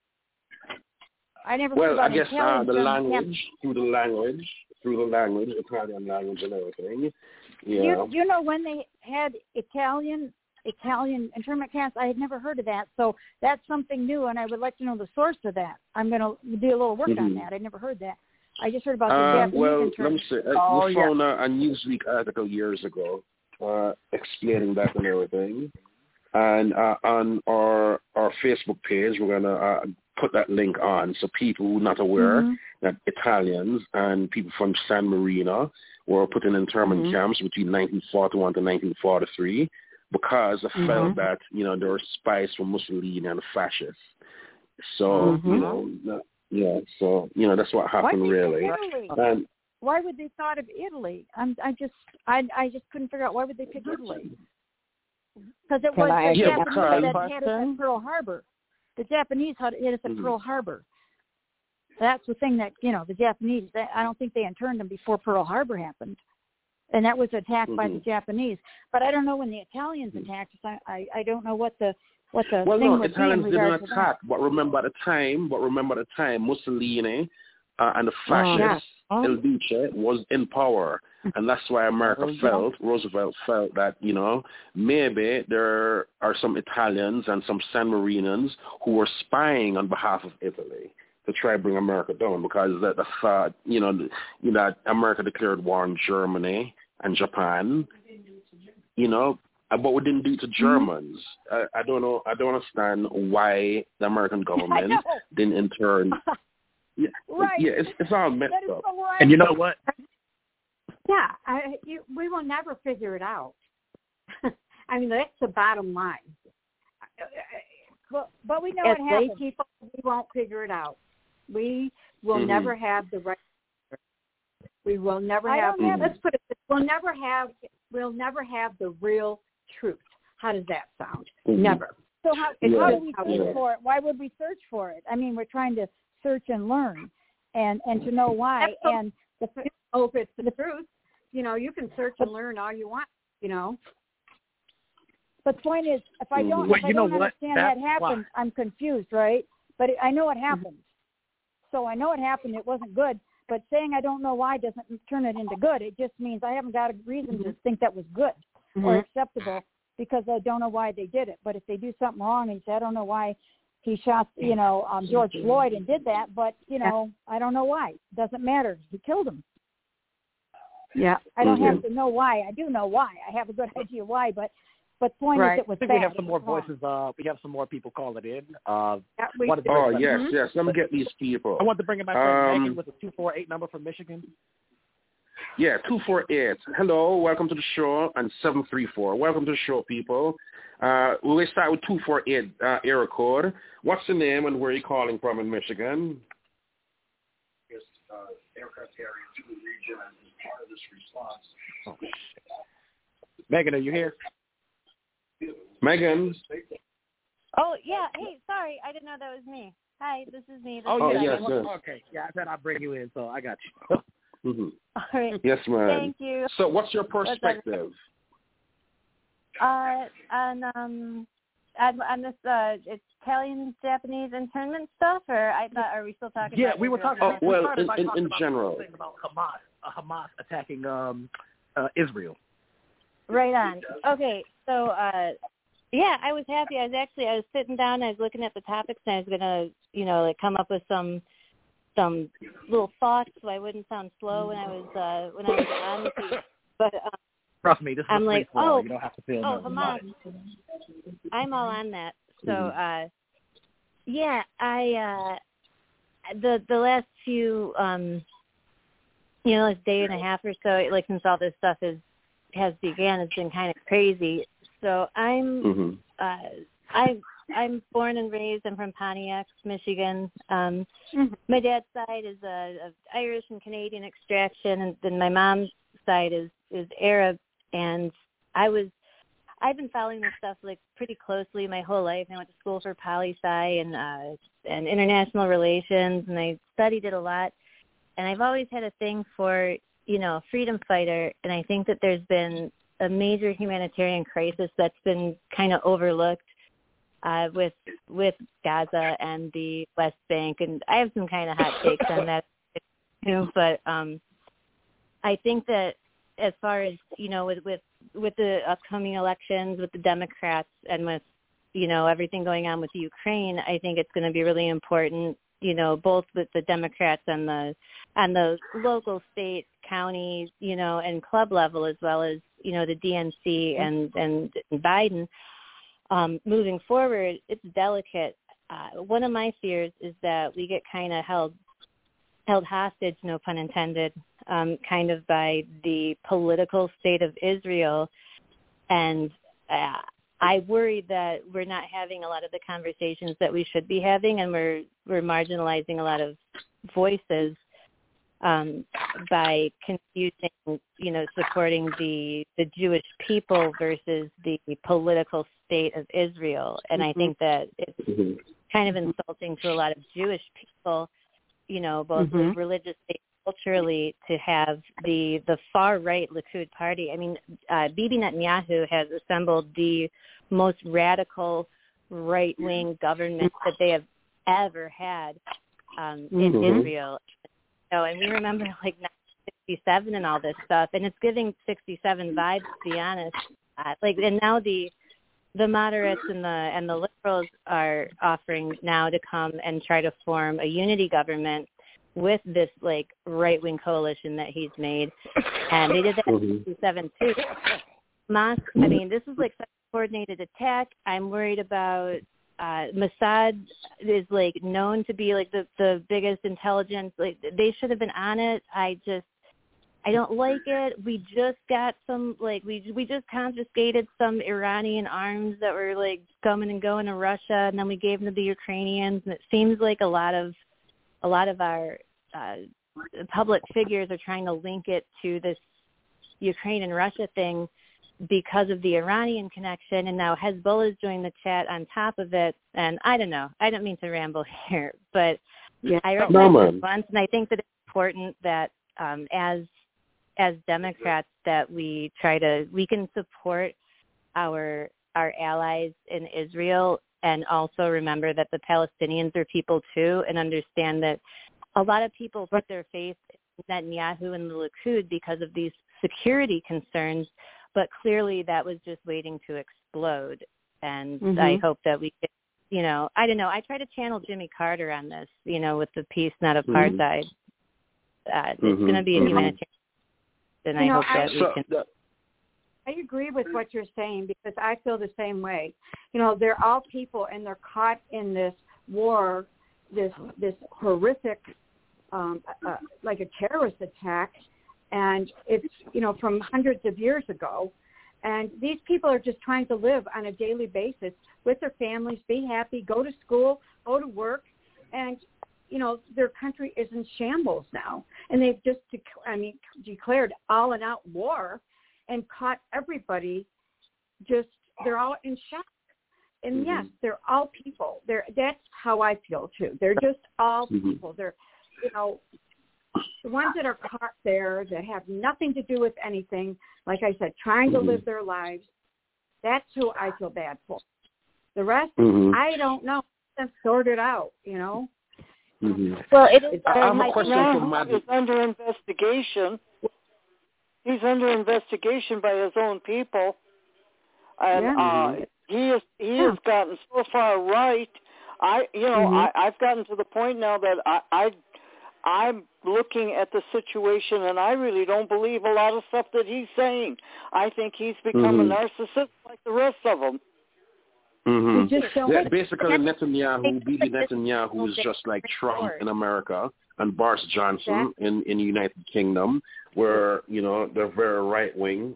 Speaker 5: I never heard about
Speaker 2: Italians. Well, I guess through the language, Italian language and everything. Yeah.
Speaker 5: You know when they had Italian internment camps? I had never heard of that, so that's something new, and I would like to know the source of that. I'm going to do a little work on that. I never heard that. I just heard about the Japanese internment.
Speaker 2: Let me say, we found a Newsweek article years ago explaining that and everything, and on our Facebook page, we're going to put that link on, so people who are not aware that Italians and people from San Marino were put in internment camps between 1941 to 1943 because they felt that, there were spies from Mussolini and the fascists. So, so, that's what happened really.
Speaker 5: Why would they thought of Italy? I just couldn't figure out why would they pick Italy? Because it was the Japanese that had us at Pearl Harbor. The Japanese had us at Pearl Harbor. That's the thing that, the Japanese, I don't think they interned them before Pearl Harbor happened. And that was attacked by the Japanese. But I don't know when the Italians attacked us. I don't know what the thing would be in
Speaker 2: Italians
Speaker 5: regards
Speaker 2: didn't attack. But remember at the time, Mussolini and the fascists, El Duce, was in power. And that's why Roosevelt felt that, maybe there are some Italians and some San Marinans who were spying on behalf of Italy to try to bring America down, because the thought, that America declared war on Germany and Japan, but we didn't do it to Germans. I don't know. I don't understand why the American government didn't intern. It's all messed up.
Speaker 1: And you know what?
Speaker 3: Yeah, we will never figure it out. I mean, that's the bottom line.
Speaker 5: But we know what happens.
Speaker 3: People, we won't figure it out. We will never have the right. We will never have. Let's put it. We'll never have the real truth. How does that sound? Never.
Speaker 5: So how do we search for it? Why would we search for it? I mean, we're trying to search and learn, and to know why. And
Speaker 3: if it's the truth, you can search and learn all you want.
Speaker 5: But the point is, if I don't understand that happened, I'm confused, right? But I know it happened. So I know it happened. It wasn't good. But saying I don't know why doesn't turn it into good. It just means I haven't got a reason to think that was good or acceptable because I don't know why they did it. But if they do something wrong and say, I don't know why he shot, George Floyd and did that, but, I don't know why. It doesn't matter. He killed him.
Speaker 3: Yeah.
Speaker 5: I don't have to know why. I do know why. I have a good idea why, but the point is it was
Speaker 1: I think
Speaker 5: bad.
Speaker 1: we have some more voices. We have some more people calling in.
Speaker 2: Yes. Let me get these people.
Speaker 1: I want to bring in my friend Megan with the 248 number from Michigan.
Speaker 2: Yeah, 248. Hello, welcome to the show, and 734. Welcome to the show, people. We'll start with 248 area code. What's the name and where are you calling from in Michigan?
Speaker 6: Yes, aircraft carrier to the region as part of this response.
Speaker 1: Oh, shit. Megan, are you here?
Speaker 2: Megan.
Speaker 7: Oh, yeah. Hey, sorry. I didn't know that was me. Hi, this is me.
Speaker 2: Yes.
Speaker 1: Okay. Yeah, I said I'd bring you in, so I got you.
Speaker 7: All right.
Speaker 2: Yes, ma'am.
Speaker 7: Thank you.
Speaker 2: So what's your perspective?
Speaker 7: On this Italian Japanese internment stuff, or are we still talking about
Speaker 1: we were talking
Speaker 2: in general.
Speaker 1: About Hamas attacking Israel.
Speaker 7: Right on. Okay, so I was happy. I was sitting down, I was looking at the topics, and I was gonna, come up with some little thoughts so I wouldn't sound slow when I was on with you. But
Speaker 1: trust me, this is
Speaker 7: I'm like,
Speaker 1: you don't have to feel
Speaker 7: Hamas. I'm all on that. So the last few day and a half or so, since all this stuff has began, it's been kind of crazy. So I'm born and raised. I'm from Pontiac, Michigan. My dad's side is of Irish and Canadian extraction, and then my mom's side is Arab. And I've been following this stuff pretty closely my whole life. I went to school for poli-sci and international relations, and I studied it a lot. And I've always had a thing for a freedom fighter, and I think that there's been a major humanitarian crisis that's been kind of overlooked with Gaza and the West Bank, and I have some kind of hot takes on that too. But I think that as far as with the upcoming elections, with the Democrats, and with everything going on with Ukraine, I think it's going to be really important. Both with the Democrats and the local, state, county, and club level, as well as, the DNC and Biden. Moving forward, it's delicate. One of my fears is that we get kind of held hostage, no pun intended, kind of by the political state of Israel. And I worry that we're not having a lot of the conversations that we should be having, and we're marginalizing a lot of voices by confusing, supporting the Jewish people versus the political state of Israel. And I think that it's kind of insulting to a lot of Jewish people, both religiously and culturally, to have the far right Likud party. I mean, Bibi Netanyahu has assembled the most radical right wing government that they have ever had in Israel. And we remember like 1967 and all this stuff, and it's giving 67 vibes, to be honest. And now the moderates and the liberals are offering now to come and try to form a unity government with this like right wing coalition that he's made, and they did that in 1967 too. I mean, this is like such a coordinated attack. I'm worried about. Mossad is like known to be like the biggest intelligence. Like they should have been on it. I don't like it. We just got some we just confiscated some Iranian arms that were like coming and going to Russia, and then we gave them to the Ukrainians. And it seems like a lot of our public figures are trying to link it to this Ukraine and Russia thing because of the Iranian connection, and now Hezbollah's joined the chat on top of it. And I don't know. I don't mean to ramble here, but I recognize this once, and I think that it's important that as Democrats that we can support our allies in Israel, and also remember that the Palestinians are people too, and understand that a lot of people put their faith in Netanyahu and the Likud because of these security concerns. But clearly that was just waiting to explode. And I hope that we could, I don't know. I try to channel Jimmy Carter on this, with the peace, not apartheid. It's going to be a humanitarian. And I hope that we can.
Speaker 3: I agree with what you're saying, because I feel the same way. They're all people, and they're caught in this war, this horrific, like a terrorist attack. And it's, from hundreds of years ago. And these people are just trying to live on a daily basis with their families, be happy, go to school, go to work. And, their country is in shambles now. And they've just, declared all and out war and caught everybody they're all in shock. And yes, they're all people. That's how I feel too. They're just all people. They're, the ones that are caught there that have nothing to do with anything, like I said, trying to live their lives, that's who I feel bad for. The rest, I don't know. Let's sort it out, Well,
Speaker 7: it is.
Speaker 2: I have a question for Matt.
Speaker 4: He's under investigation. He's under investigation by his own people, and he has gotten so far right. I've gotten to the point now that I'm looking at the situation, and I really don't believe a lot of stuff that he's saying. I think he's become a narcissist like the rest of them.
Speaker 2: Basically, Bibi Netanyahu is just like Trump in America and Boris Johnson in the United Kingdom, where, they're very right-wing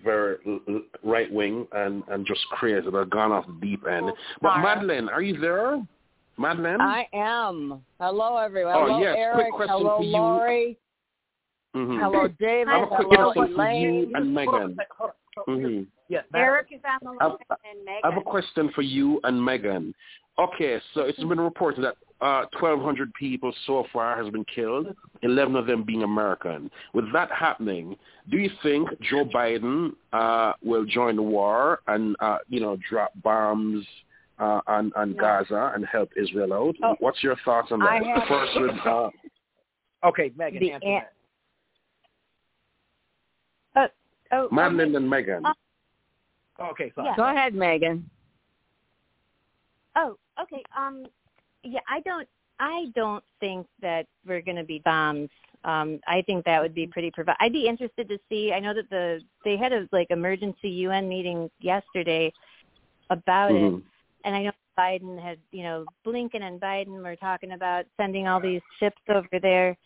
Speaker 2: and just crazy. They're gone off the deep end. But Madeleine, are you there? Madeleine?
Speaker 8: I am. Hello, everyone.
Speaker 2: Oh,
Speaker 8: hello,
Speaker 2: yes.
Speaker 8: Eric.
Speaker 2: Quick question
Speaker 8: hello,
Speaker 2: for you.
Speaker 8: Lori. Hello, David.
Speaker 2: I have a quick
Speaker 8: hello,
Speaker 2: question for
Speaker 8: Elaine.
Speaker 2: you and Megan.
Speaker 1: Yes,
Speaker 3: Eric is on the line, and Megan.
Speaker 2: I have a question for you and Megan. Okay, so it's been reported that 1,200 people so far has been killed, 11 of them being American. With that happening, do you think Joe Biden will join the war and, drop bombs on Gaza and help Israel out?
Speaker 8: Oh,
Speaker 2: what's your thoughts on that? First with,
Speaker 1: okay, Megan, answer that.
Speaker 2: Madeleine and Megan.
Speaker 1: Okay, sorry.
Speaker 7: Yeah.
Speaker 8: Go ahead, Megan.
Speaker 7: Oh, okay. I don't think that we're going to be bombed. I think that would be pretty I'd be interested to see. I know that they had a emergency UN meeting yesterday about it, and I know Biden had, Blinken and Biden were talking about sending all these ships over there.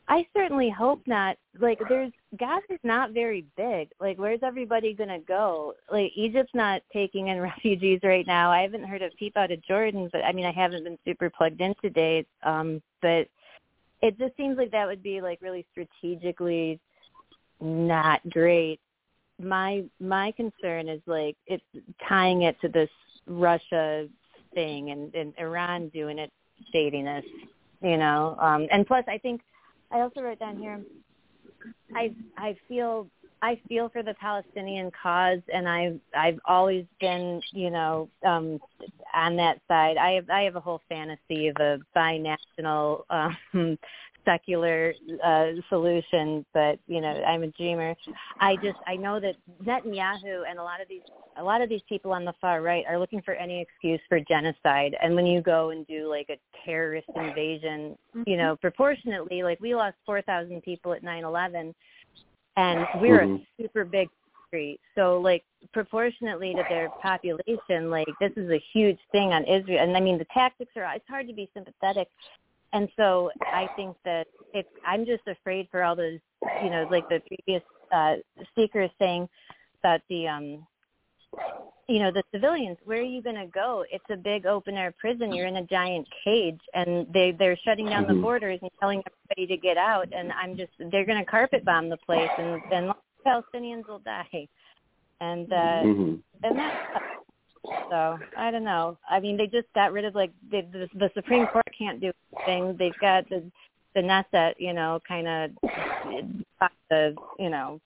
Speaker 7: I certainly hope not. Like, Gaza's not very big. Like, where's everybody going to go? Like, Egypt's not taking in refugees right now. I haven't heard a peep out of Jordan, but, I mean, I haven't been super plugged in to date. But it just seems like that would be, like, really strategically not great. My concern is, like, it's tying it to this Russia thing and Iran doing it, shadiness, you know. And plus, I think I also wrote down here, I feel for the Palestinian cause, and I've always been, you know, on that side. I have a whole fantasy of a binational secular solution, but you know, I'm a dreamer. I know that Netanyahu and a lot of these people on the far right are looking for any excuse for genocide. And when you go and do like a terrorist invasion, you know, proportionately, like we lost 4,000 people at 9/11, and we're a super big country. So like proportionately to their population, like this is a huge thing on Israel. And I mean, the tactics it's hard to be sympathetic. And so I think that I'm just afraid for all those, you know, like the previous speakers saying about the, you know, the civilians, where are you going to go? It's a big open air prison. You're in a giant cage, and they're shutting down the borders and telling everybody to get out. And they're going to carpet bomb the place, and Palestinians will die. And that's so I don't know. I mean, they just got rid of the Supreme Court can't do anything. They've got the Knesset, you know, kind of you know.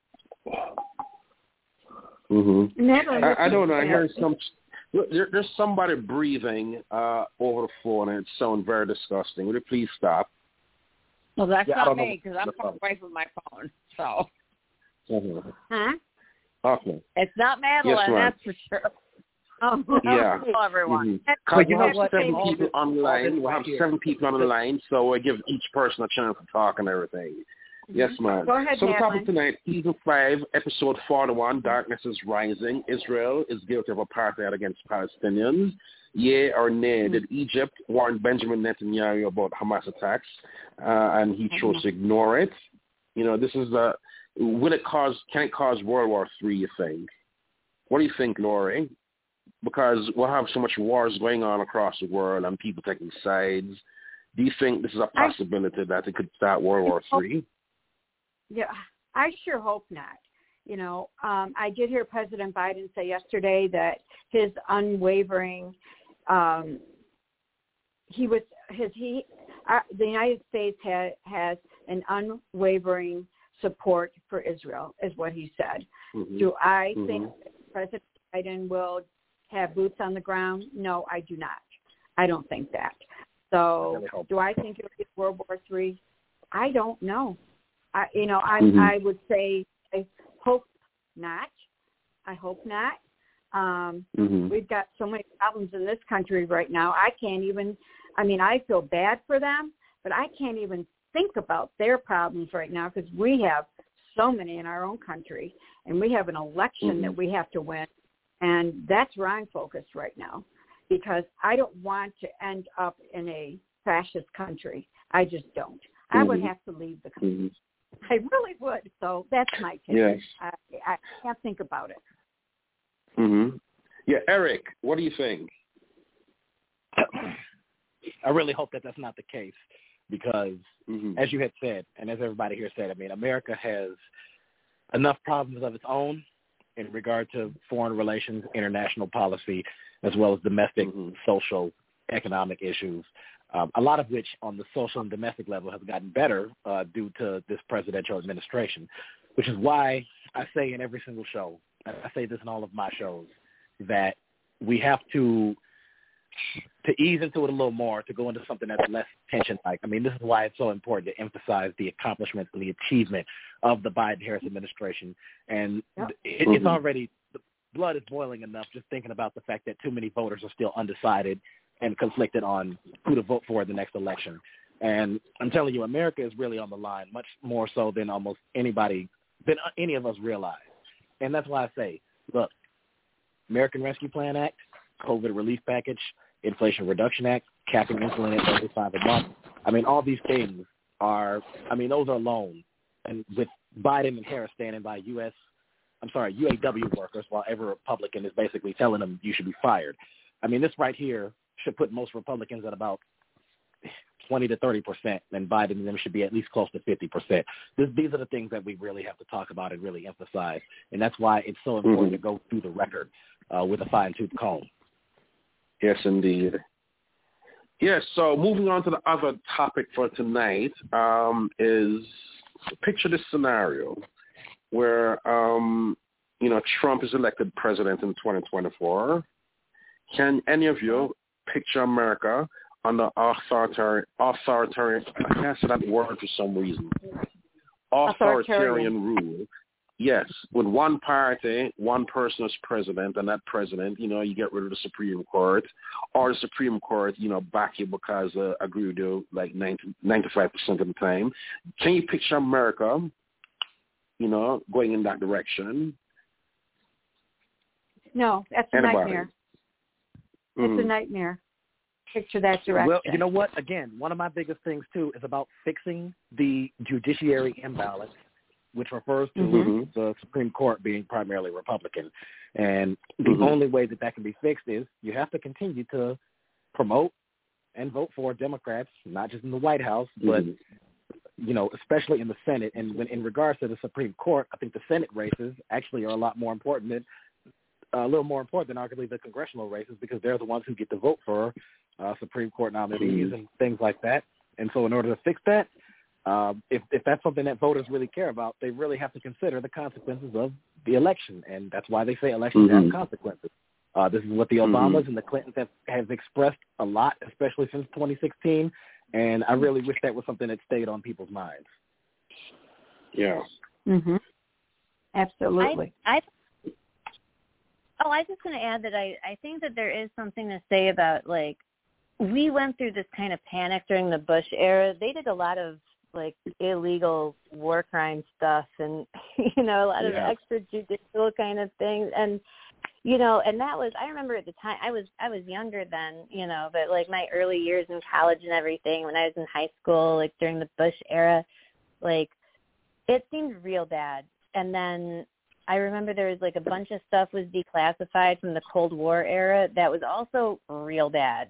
Speaker 2: I don't know. I hear there's somebody breathing over the phone, and it sounds very disgusting. Would you please stop?
Speaker 8: Well, that's not me, because I'm far away from my phone. So.
Speaker 3: Huh?
Speaker 2: Okay.
Speaker 8: It's not Madeline,
Speaker 2: yes,
Speaker 8: that's for sure. Oh,
Speaker 2: yeah.
Speaker 8: Hello, everyone.
Speaker 2: But you have 7 people on the line. We'll have 7 people on the line, so we give each person a chance to talk and everything. Yes, ma'am.
Speaker 3: Go ahead,
Speaker 2: so the
Speaker 3: Madeline.
Speaker 2: topic tonight, Season 5, Episode 41, Darkness is Rising. Israel is guilty of apartheid against Palestinians. Yea or nay, did Egypt warn Benjamin Netanyahu about Hamas attacks, and he chose to ignore it? You know, this is can it cause World War III, you think? What do you think, Lori? Because we'll have so much wars going on across the world and people taking sides. Do you think this is a possibility that it could start World War III?
Speaker 3: Yeah, I sure hope not. You know, I did hear President Biden say yesterday that his unwavering, the United States has an unwavering support for Israel, is what he said. Do I think President Biden will have boots on the ground? No, I do not. I don't think that. So do I think it will be World War III? I don't know. I would say I hope not. I hope not. We've got so many problems in this country right now. I feel bad for them, but I can't even think about their problems right now because we have so many in our own country, and we have an election that we have to win, and that's where I'm focused right now because I don't want to end up in a fascist country. I just don't. I would have to leave the country. I really would. So that's my take.
Speaker 2: Yes.
Speaker 3: I can't think about it.
Speaker 2: Yeah, Eric, what do you think?
Speaker 1: I really hope that that's not the case because, as you had said, and as everybody here said, I mean, America has enough problems of its own in regard to foreign relations, international policy, as well as domestic, social, economic issues, a lot of which on the social and domestic level has gotten better due to this presidential administration, which is why I say in every single show, I say this in all of my shows, that we have to ease into it a little more, to go into something that's less tension-like. I mean, this is why it's so important to emphasize the accomplishments and the achievement of the Biden-Harris administration. And it's already, the blood is boiling enough just thinking about the fact that too many voters are still undecided and conflicted on who to vote for in the next election. And I'm telling you, America is really on the line, much more so than almost any of us realize. And that's why I say, look, American Rescue Plan Act, COVID Relief Package, Inflation Reduction Act, capping insulin at $35 a month. I mean, all these things are, those are alone. And with Biden and Harris standing by UAW workers, while every Republican is basically telling them you should be fired. This right here should put most Republicans at about 20 to 30%, and Biden and them should be at least close to 50%. These are the things that we really have to talk about and really emphasize, and that's why it's so important to go through the record with a fine-tooth comb.
Speaker 2: Yes, indeed. Yes, so moving on to the other topic for tonight is picture this scenario where, Trump is elected president in 2024. Can any of you picture America under authoritarian, I can't say that word for some reason, authoritarian rule? Yes, with one party, one person as president, and that president, you get rid of the Supreme Court, or the Supreme Court, back you because agree with you like 95% of the time. Can you picture America, going in that direction?
Speaker 3: No, that's a nightmare. It's a nightmare. Picture that direction.
Speaker 1: Well, you know what? Again, one of my biggest things, too, is about fixing the judiciary imbalance, which refers to the Supreme Court being primarily Republican. And the only way that can be fixed is you have to continue to promote and vote for Democrats, not just in the White House, but, especially in the Senate. And when in regards to the Supreme Court, I think the Senate races actually are a little more important than arguably the congressional races, because they're the ones who get to vote for Supreme Court nominees and things like that. And so in order to fix that, if that's something that voters really care about, they really have to consider the consequences of the election. And that's why they say elections have consequences. This is what the Obamas and the Clintons have expressed a lot, especially since 2016. And I really wish that was something that stayed on people's minds.
Speaker 2: Yeah.
Speaker 3: Absolutely.
Speaker 7: I was just going to add that I think that there is something to say about, like, we went through this kind of panic during the Bush era. They did a lot of, like, illegal war crime stuff and, a lot of extrajudicial kind of things. And, and that was, I remember at the time, I was younger then, but, like, my early years in college and everything, when I was in high school, like, during the Bush era, like, it seemed real bad. And then I remember there was like a bunch of stuff was declassified from the Cold War era that was also real bad,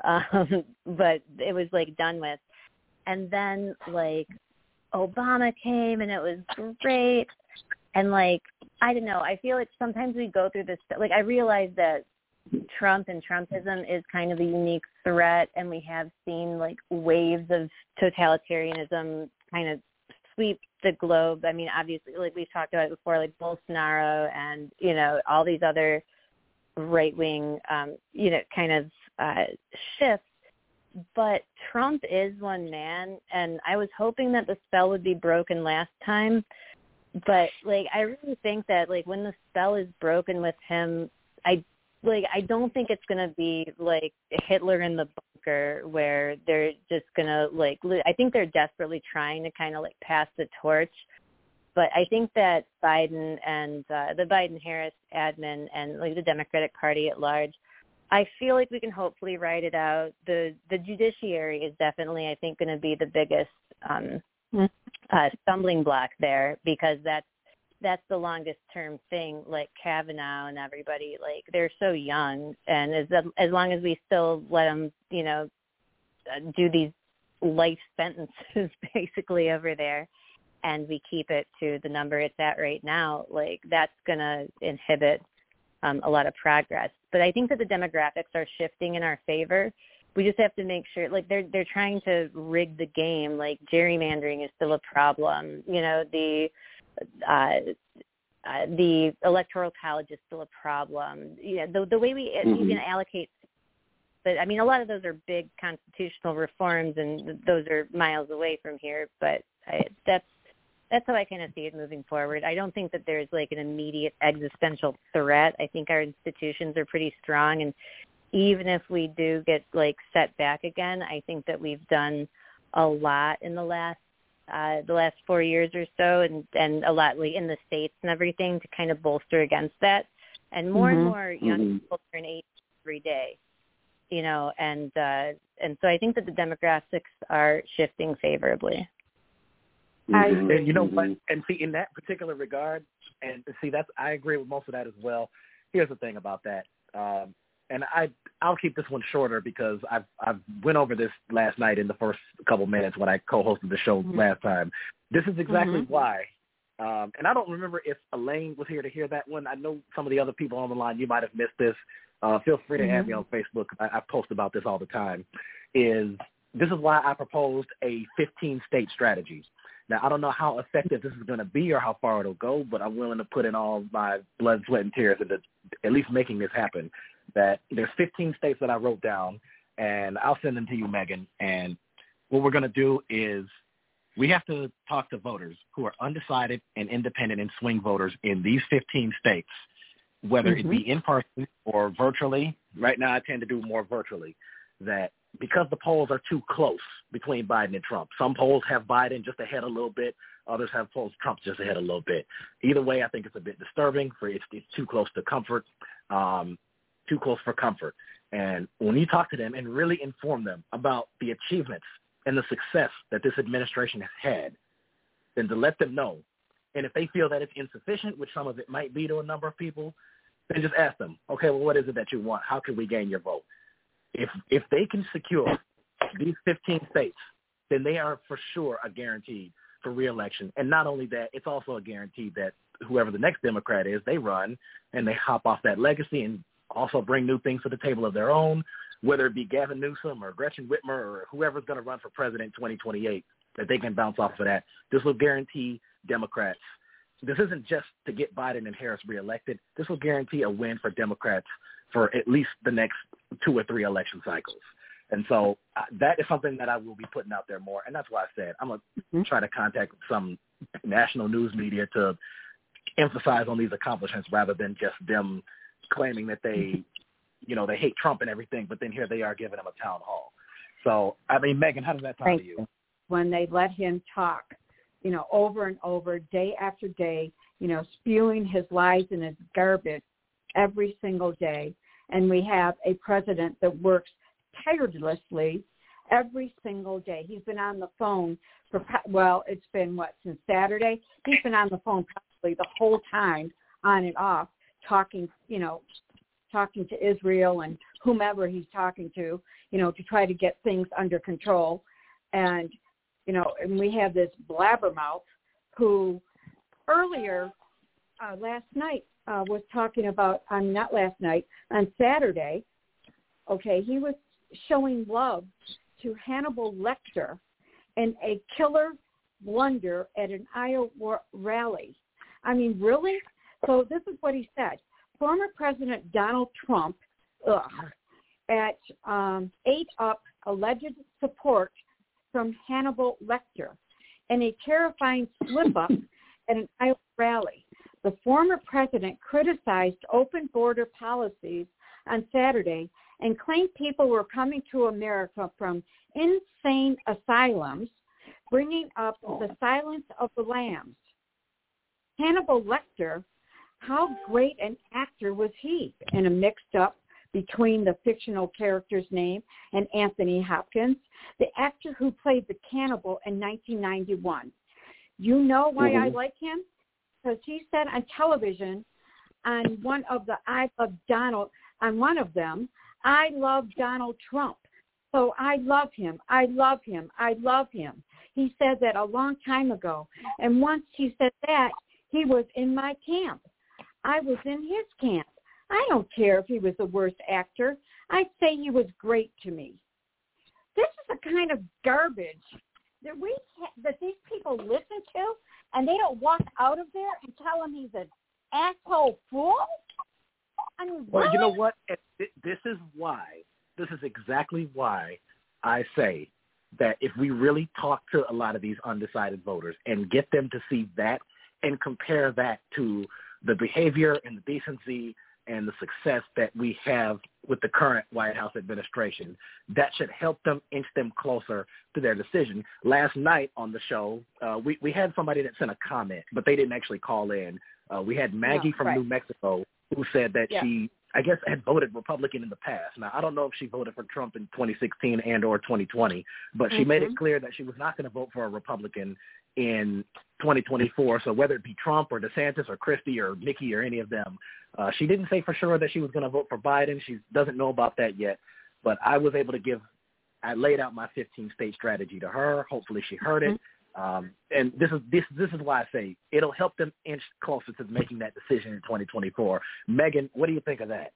Speaker 7: but it was like done with. And then like Obama came and it was great. And like, I don't know, I feel like sometimes we go through this, like I realize that Trump and Trumpism is kind of a unique threat, and we have seen like waves of totalitarianism kind of sweep the globe. I mean, obviously, like we've talked about before, like Bolsonaro and, all these other right-wing, kind of shifts. But Trump is one man, and I was hoping that the spell would be broken last time. But, like, I really think that, like, when the spell is broken with him, I don't think it's going to be, like, Hitler in the bunker where they're just going to, like, I think they're desperately trying to kind of, like, pass the torch. But I think that Biden and the Biden-Harris admin and, like, the Democratic Party at large, I feel like we can hopefully ride it out. The judiciary is definitely, I think, going to be the biggest stumbling block there, because that's the longest term thing, like Kavanaugh and everybody, like they're so young, and as long as we still let them, do these life sentences basically over there, and we keep it to the number it's at right now, like that's going to inhibit a lot of progress. But I think that the demographics are shifting in our favor. We just have to make sure, like they're trying to rig the game. Like gerrymandering is still a problem. The electoral college is still a problem. The way we even allocate, but I mean, a lot of those are big constitutional reforms, and those are miles away from here. But that's how I kind of see it moving forward. I don't think that there's like an immediate existential threat. I think our institutions are pretty strong, and even if we do get like set back again, I think that we've done a lot in the last 4 years or so, and a lot like in the States and everything to kind of bolster against that. And more and more young people turn 18 every day, and so I think that the demographics are shifting favorably.
Speaker 1: And you know what? And see, in that particular regard, and see, I agree with most of that as well. Here's the thing about that, and I'll keep this one shorter because I've went over this last night in the first couple minutes when I co-hosted the show last time. This is exactly why. And I don't remember if Elaine was here to hear that one. I know some of the other people on the line, you might have missed this. Feel free to add me on Facebook. I post about this all the time. This is why I proposed a 15-state strategy. Now, I don't know how effective this is going to be or how far it'll go, but I'm willing to put in all my blood, sweat, and tears into at least making this happen. That there's 15 states that I wrote down, and I'll send them to you, Megan. And what we're going to do is we have to talk to voters who are undecided and independent and swing voters in these 15 states, whether it be in person or virtually. Right now I tend to do more virtually, that because the polls are too close between Biden and Trump. Some polls have Biden just ahead a little bit. Others have polls Trump just ahead a little bit. Either way, I think it's a bit disturbing. It's too close to comfort, too close for comfort. And when you talk to them and really inform them about the achievements and the success that this administration has had, then to let them know. And if they feel that it's insufficient, which some of it might be to a number of people, then just ask them, okay, well, what is it that you want? How can we gain your vote? If they can secure these 15 states, then they are for sure a guaranteed for re-election. And not only that, it's also a guarantee that whoever the next Democrat is, they run and they hop off that legacy and also bring new things to the table of their own, whether it be Gavin Newsom or Gretchen Whitmer or whoever's going to run for president in 2028, that they can bounce off of that. This will guarantee Democrats. This isn't just to get Biden and Harris reelected. This will guarantee a win for Democrats for at least the next 2 or 3 election cycles. And so that is something that I will be putting out there more. And that's why I said I'm going to try to contact some national news media to emphasize on these accomplishments rather than just them claiming that they hate Trump and everything, but then here they are giving him a town hall. So, I mean, Megan, how does that sound to you?
Speaker 3: When they let him talk, over and over, day after day, spewing his lies and his garbage every single day. And we have a president that works tirelessly every single day. He's been on the phone it's been since Saturday? He's been on the phone probably the whole time, on and off, talking to Israel and whomever he's talking to try to get things under control. And, and we have this blabbermouth who earlier last night was talking about, not last night, on Saturday, he was showing love to Hannibal Lecter in a killer blunder at an Iowa rally. I mean, really? So this is what he said. Former President Donald Trump ate up alleged support from Hannibal Lecter in a terrifying slip-up at an Iowa rally. The former president criticized open border policies on Saturday and claimed people were coming to America from insane asylums, bringing up the Silence of the Lambs. Hannibal Lecter, how great an actor was he in a mixed-up between the fictional character's name and Anthony Hopkins, the actor who played the cannibal in 1991. You know why I like him? Because he said on television on one of the I Love Donald, on one of them, I love Donald Trump. So I love him. I love him. I love him. He said that a long time ago. And once he said that, he was in my camp. I was in his camp. I don't care if he was the worst actor. I'd say he was great to me. This is the kind of garbage that these people listen to, and they don't walk out of there and tell him he's an asshole fool? I mean,
Speaker 1: well, you know what? This is exactly why I say that if we really talk to a lot of these undecided voters and get them to see that and compare that to the behavior and the decency and the success that we have with the current White House administration, that should help them inch them closer to their decision. Last night on the show, we had somebody that sent a comment, but they didn't actually call in. We had Maggie from New Mexico who said that I guess, had voted Republican in the past. Now, I don't know if she voted for Trump in 2016 and or 2020, but she made it clear that she was not going to vote for a Republican in 2024. So whether it be Trump or DeSantis or Christie or Nikki or any of them, she didn't say for sure that she was going to vote for Biden. She doesn't know about that yet. But I was able to I laid out my 15-state strategy to her. Hopefully she heard it. And this is why I say it'll help them inch closer to making that decision in 2024. Megan, what do you think of that?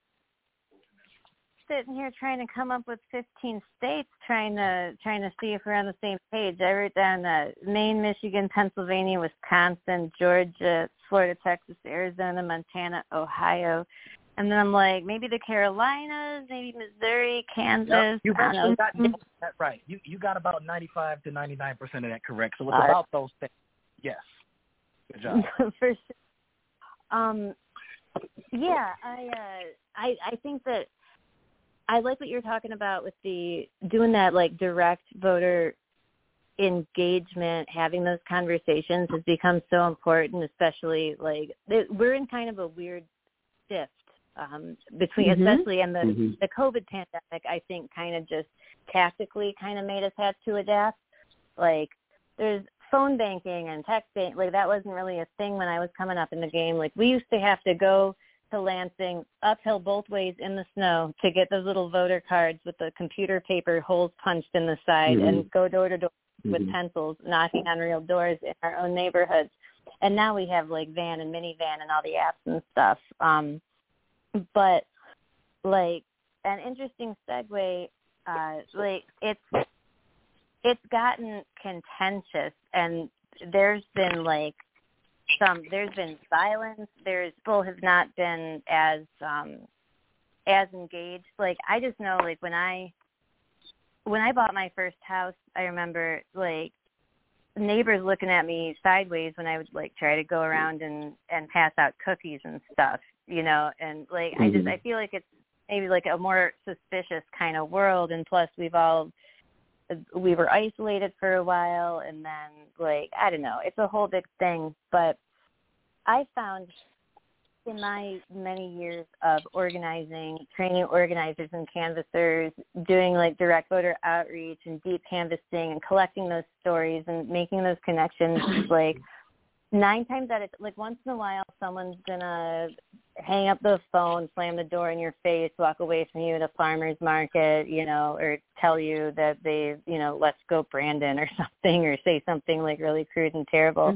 Speaker 7: Sitting here trying to come up with 15 states, trying to see if we're on the same page. I wrote down Maine, Michigan, Pennsylvania, Wisconsin, Georgia, Florida, Texas, Arizona, Montana, Ohio. And then I'm like, maybe the Carolinas, maybe Missouri, Kansas.
Speaker 1: Yep, you actually got that right. You got about 95 to 99% of that correct. So it's about those things. Yes. Good job.
Speaker 7: For sure. Yeah, I think that I like what you're talking about with doing that like direct voter engagement, having those conversations has become so important, especially like we're in kind of a weird shift. Between especially and the COVID pandemic, I think kind of just tactically kind of made us have to adapt. Like there's phone banking and text banking, like that wasn't really a thing when I was coming up in the game. Like we used to have to go to Lansing uphill both ways in the snow to get those little voter cards with the computer paper holes punched in the side and go door to door with pencils, knocking on real doors in our own neighborhoods. And now we have like Van and Minivan and all the apps and stuff. But like an interesting segue, like it's gotten contentious, and there's been violence. People have not been as engaged. Like I just know, like when I bought my first house, I remember like neighbors looking at me sideways when I would like try to go around and pass out cookies and stuff, you know, and like I feel like it's maybe like a more suspicious kind of world, and plus we were isolated for a while, and then like I don't know, it's a whole big thing. But I found in my many years of organizing, training organizers and canvassers, doing like direct voter outreach and deep canvassing and collecting those stories and making those connections, like 9 times out of like once in a while someone's gonna hang up the phone, slam the door in your face, walk away from you at a farmer's market, you know, or tell you that they, you know, let's go Brandon or something, or say something like really crude and terrible.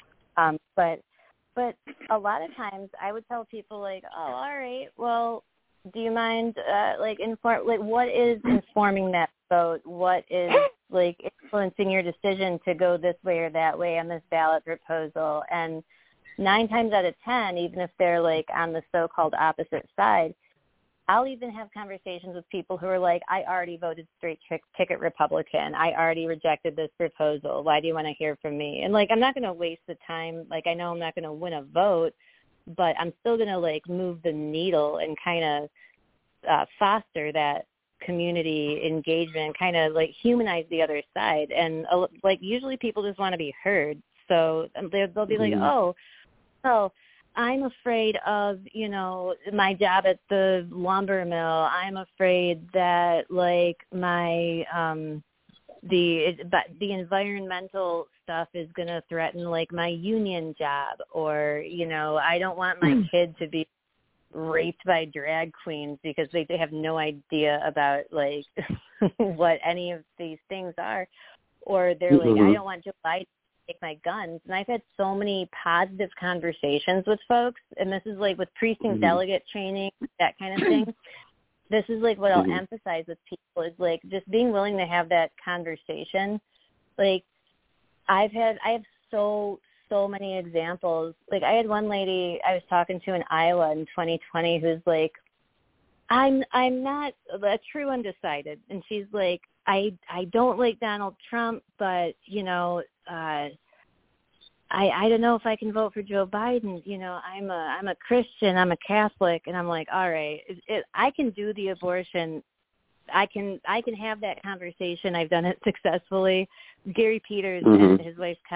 Speaker 7: But a lot of times I would tell people like, oh, all right, well, do you mind what is informing that vote? What is like influencing your decision to go this way or that way on this ballot proposal? And 9 times out of 10, even if they're like on the so-called opposite side, I'll even have conversations with people who are like, I already voted straight ticket Republican. I already rejected this proposal. Why do you want to hear from me? And like, I'm not going to waste the time. Like, I know I'm not going to win a vote, but I'm still going to like move the needle and kind of foster that community engagement, kind of like humanize the other side. And like usually people just want to be heard. So they'll be like, oh, I'm afraid of, you know, my job at the lumber mill. I'm afraid that like my the environmental stuff is going to threaten like my union job, or, you know, I don't want my kid to be raped by drag queens because they have no idea about like what any of these things are, or they're like, I don't want Joe Biden take my guns. And I've had so many positive conversations with folks, and this is like with precinct delegate training, that kind of thing. This is like what I'll emphasize with people is like just being willing to have that conversation. Like I have so many examples. Like I had one lady I was talking to in Iowa in 2020 who's like, I'm not a true undecided. And she's like, I don't like Donald Trump, but, you know, I don't know if I can vote for Joe Biden. You know, I'm a Christian, I'm a Catholic. And I'm like, all right, I can do the abortion. I can have that conversation. I've done it successfully. Gary Peters and his wife Kelly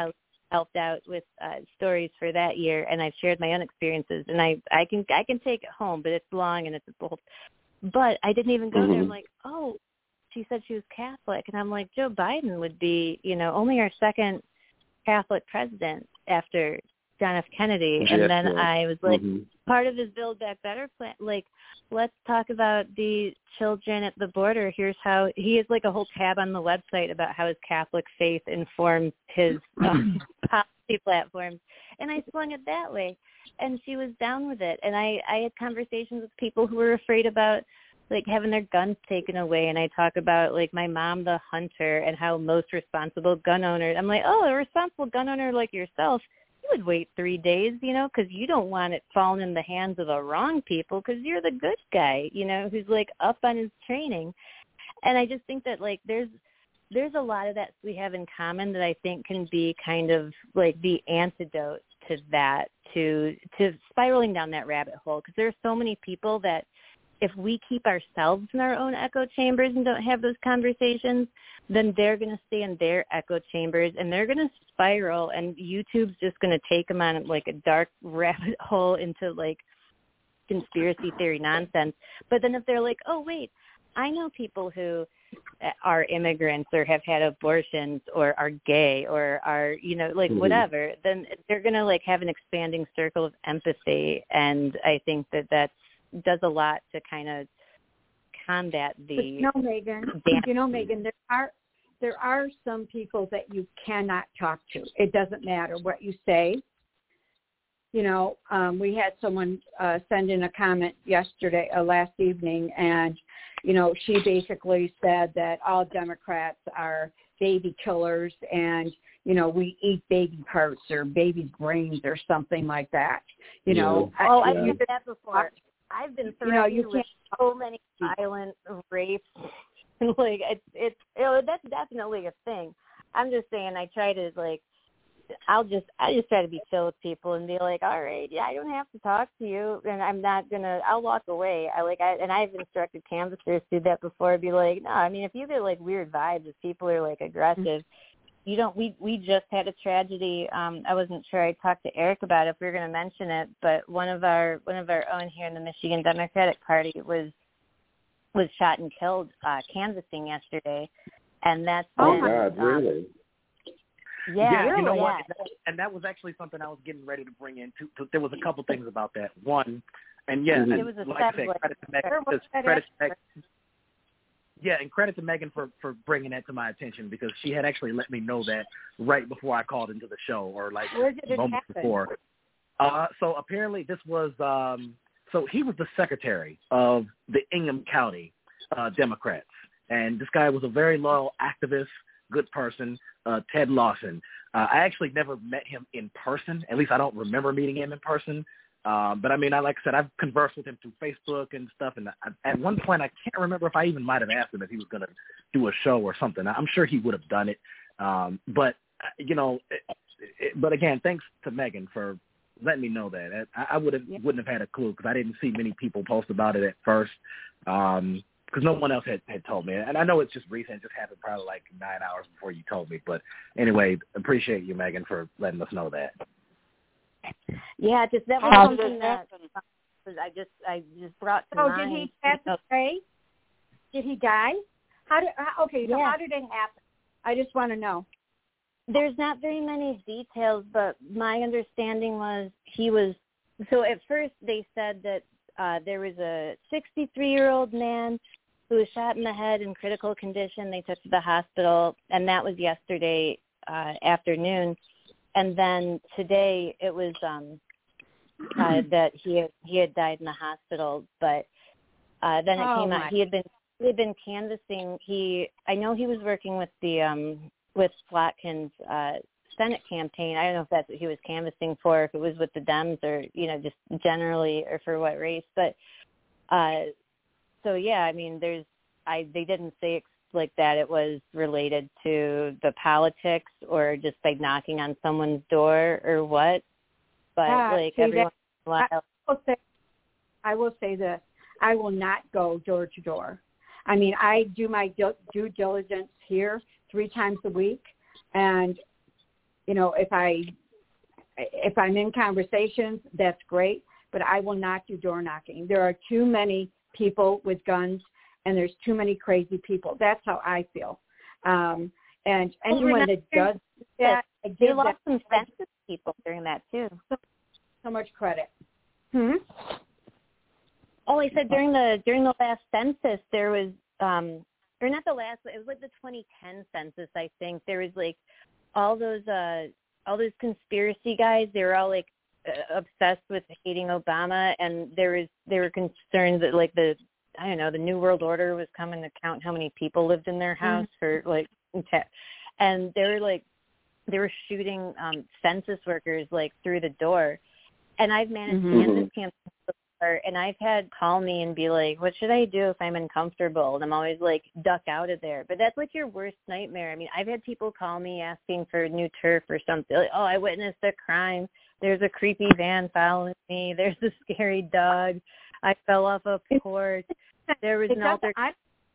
Speaker 7: helped out with stories for that year, and I've shared my own experiences, and I can take it home, but it's long and it's both. But I didn't even go there. I'm like, oh, she said she was Catholic, and I'm like, Joe Biden would be, only our second Catholic president after John F. Kennedy. And then I was like, part of his Build Back Better plan, like, let's talk about the children at the border. Here's how he has like a whole tab on the website about how his Catholic faith informs his policy platforms. And I swung it that way. And she was down with it. And I had conversations with people who were afraid about like having their guns taken away. And I talk about like my mom, the hunter, and how most responsible gun owners, I'm like, oh, a responsible gun owner like yourself, you would wait 3 days, because you don't want it falling in the hands of the wrong people because you're the good guy, who's like up on his training. And I just think that like there's a lot of that we have in common that I think can be kind of like the antidote to that, to spiraling down that rabbit hole, because there are so many people that if we keep ourselves in our own echo chambers and don't have those conversations, then they're going to stay in their echo chambers and they're going to spiral, and YouTube's just going to take them on like a dark rabbit hole into like conspiracy theory nonsense. But then if they're like, oh, wait, I know people who are immigrants or have had abortions or are gay or are, whatever, then they're going to like have an expanding circle of empathy. And I think that does a lot to kind of combat the
Speaker 3: Megan, there are some people that you cannot talk to. It doesn't matter what you say. We had someone send in a comment last evening, and she basically said that all Democrats are baby killers, and we eat baby parts or baby brains or something like that. I've
Speaker 7: heard that before. I've been threatened with so many violent rapes. Like that's definitely a thing. I'm just saying I try to like I just try to be chill with people and be like, all right, yeah, I don't have to talk to you, and I'm not gonna. I'll walk away. I've instructed canvassers to do that before. Be like, no, I mean, if you get like weird vibes, if people are like aggressive, you don't. We just had a tragedy. I wasn't sure I talked to Eric about it if we were going to mention it, but one of our own here in the Michigan Democratic Party was shot and killed canvassing yesterday, and that's
Speaker 2: really?
Speaker 1: Yeah, you know what? And that was actually something I was getting ready to bring in. There was a couple things about that. One, and it was like I said, credit to Megan. Yeah, and credit to Megan for bringing that to my attention, because she had actually let me know that right before I called into the show, or like moments before. So apparently this was so he was the secretary of the Ingham County Democrats, and this guy was a very loyal activist, good person, Ted Lawson. I actually never met him in person. At least I don't remember meeting him in person. But I mean, like I said, I've conversed with him through Facebook and stuff. And at one point, I can't remember if I even might have asked him if he was going to do a show or something. I'm sure he would have done it. But again, thanks to Megan for letting me know that. I wouldn't have had a clue, because I didn't see many people post about it at first. Because no one else had told me. And I know it's just recent. It just happened probably like 9 hours before you told me. But anyway, appreciate you, Megan, for letting us know that.
Speaker 7: Yeah, that was something that I just brought to mind.
Speaker 3: Did he pass away? Did he die? How did it happen? I just want to know.
Speaker 7: There's not very many details, but my understanding was so at first they said that there was a 63-year-old man who was shot in the head in critical condition. They took to the hospital, and that was yesterday afternoon. And then today it was that he had died in the hospital. But then it came out he had been canvassing. I know he was working with the with Slotkin's Senate campaign. I don't know if that's what he was canvassing for, if it was with the Dems or just generally, or for what race. But so yeah, I mean, they didn't say like that it was related to the politics or just like knocking on someone's door or what. But every once in a while,
Speaker 3: I will say this: I will not go door to door. I mean, I do my due diligence here 3 times a week, and if I'm in conversations, that's great, but I will not do door knocking. There are too many people with guns, and there's too many crazy people. That's how I feel. And anyone that does that,
Speaker 7: they lost some census people during that too.
Speaker 3: So much credit.
Speaker 7: Oh, I said during the last census there was, or not the last, it was like the 2010 census. I think there was like all those conspiracy guys. They were all like obsessed with hating Obama, and they were concerned that like the New World Order was coming to count how many people lived in their house for like, and they were shooting census workers like through the door. And I've managed Kansas campaigns before, and I've had call me and be like, what should I do if I'm uncomfortable? And I'm always like, duck out of there. But that's like your worst nightmare. I mean, I've had people call me asking for new turf or something. Like, oh, I witnessed a crime. There's a creepy van following me. There's a scary dog. I fell off a porch. There was an altar.
Speaker 3: I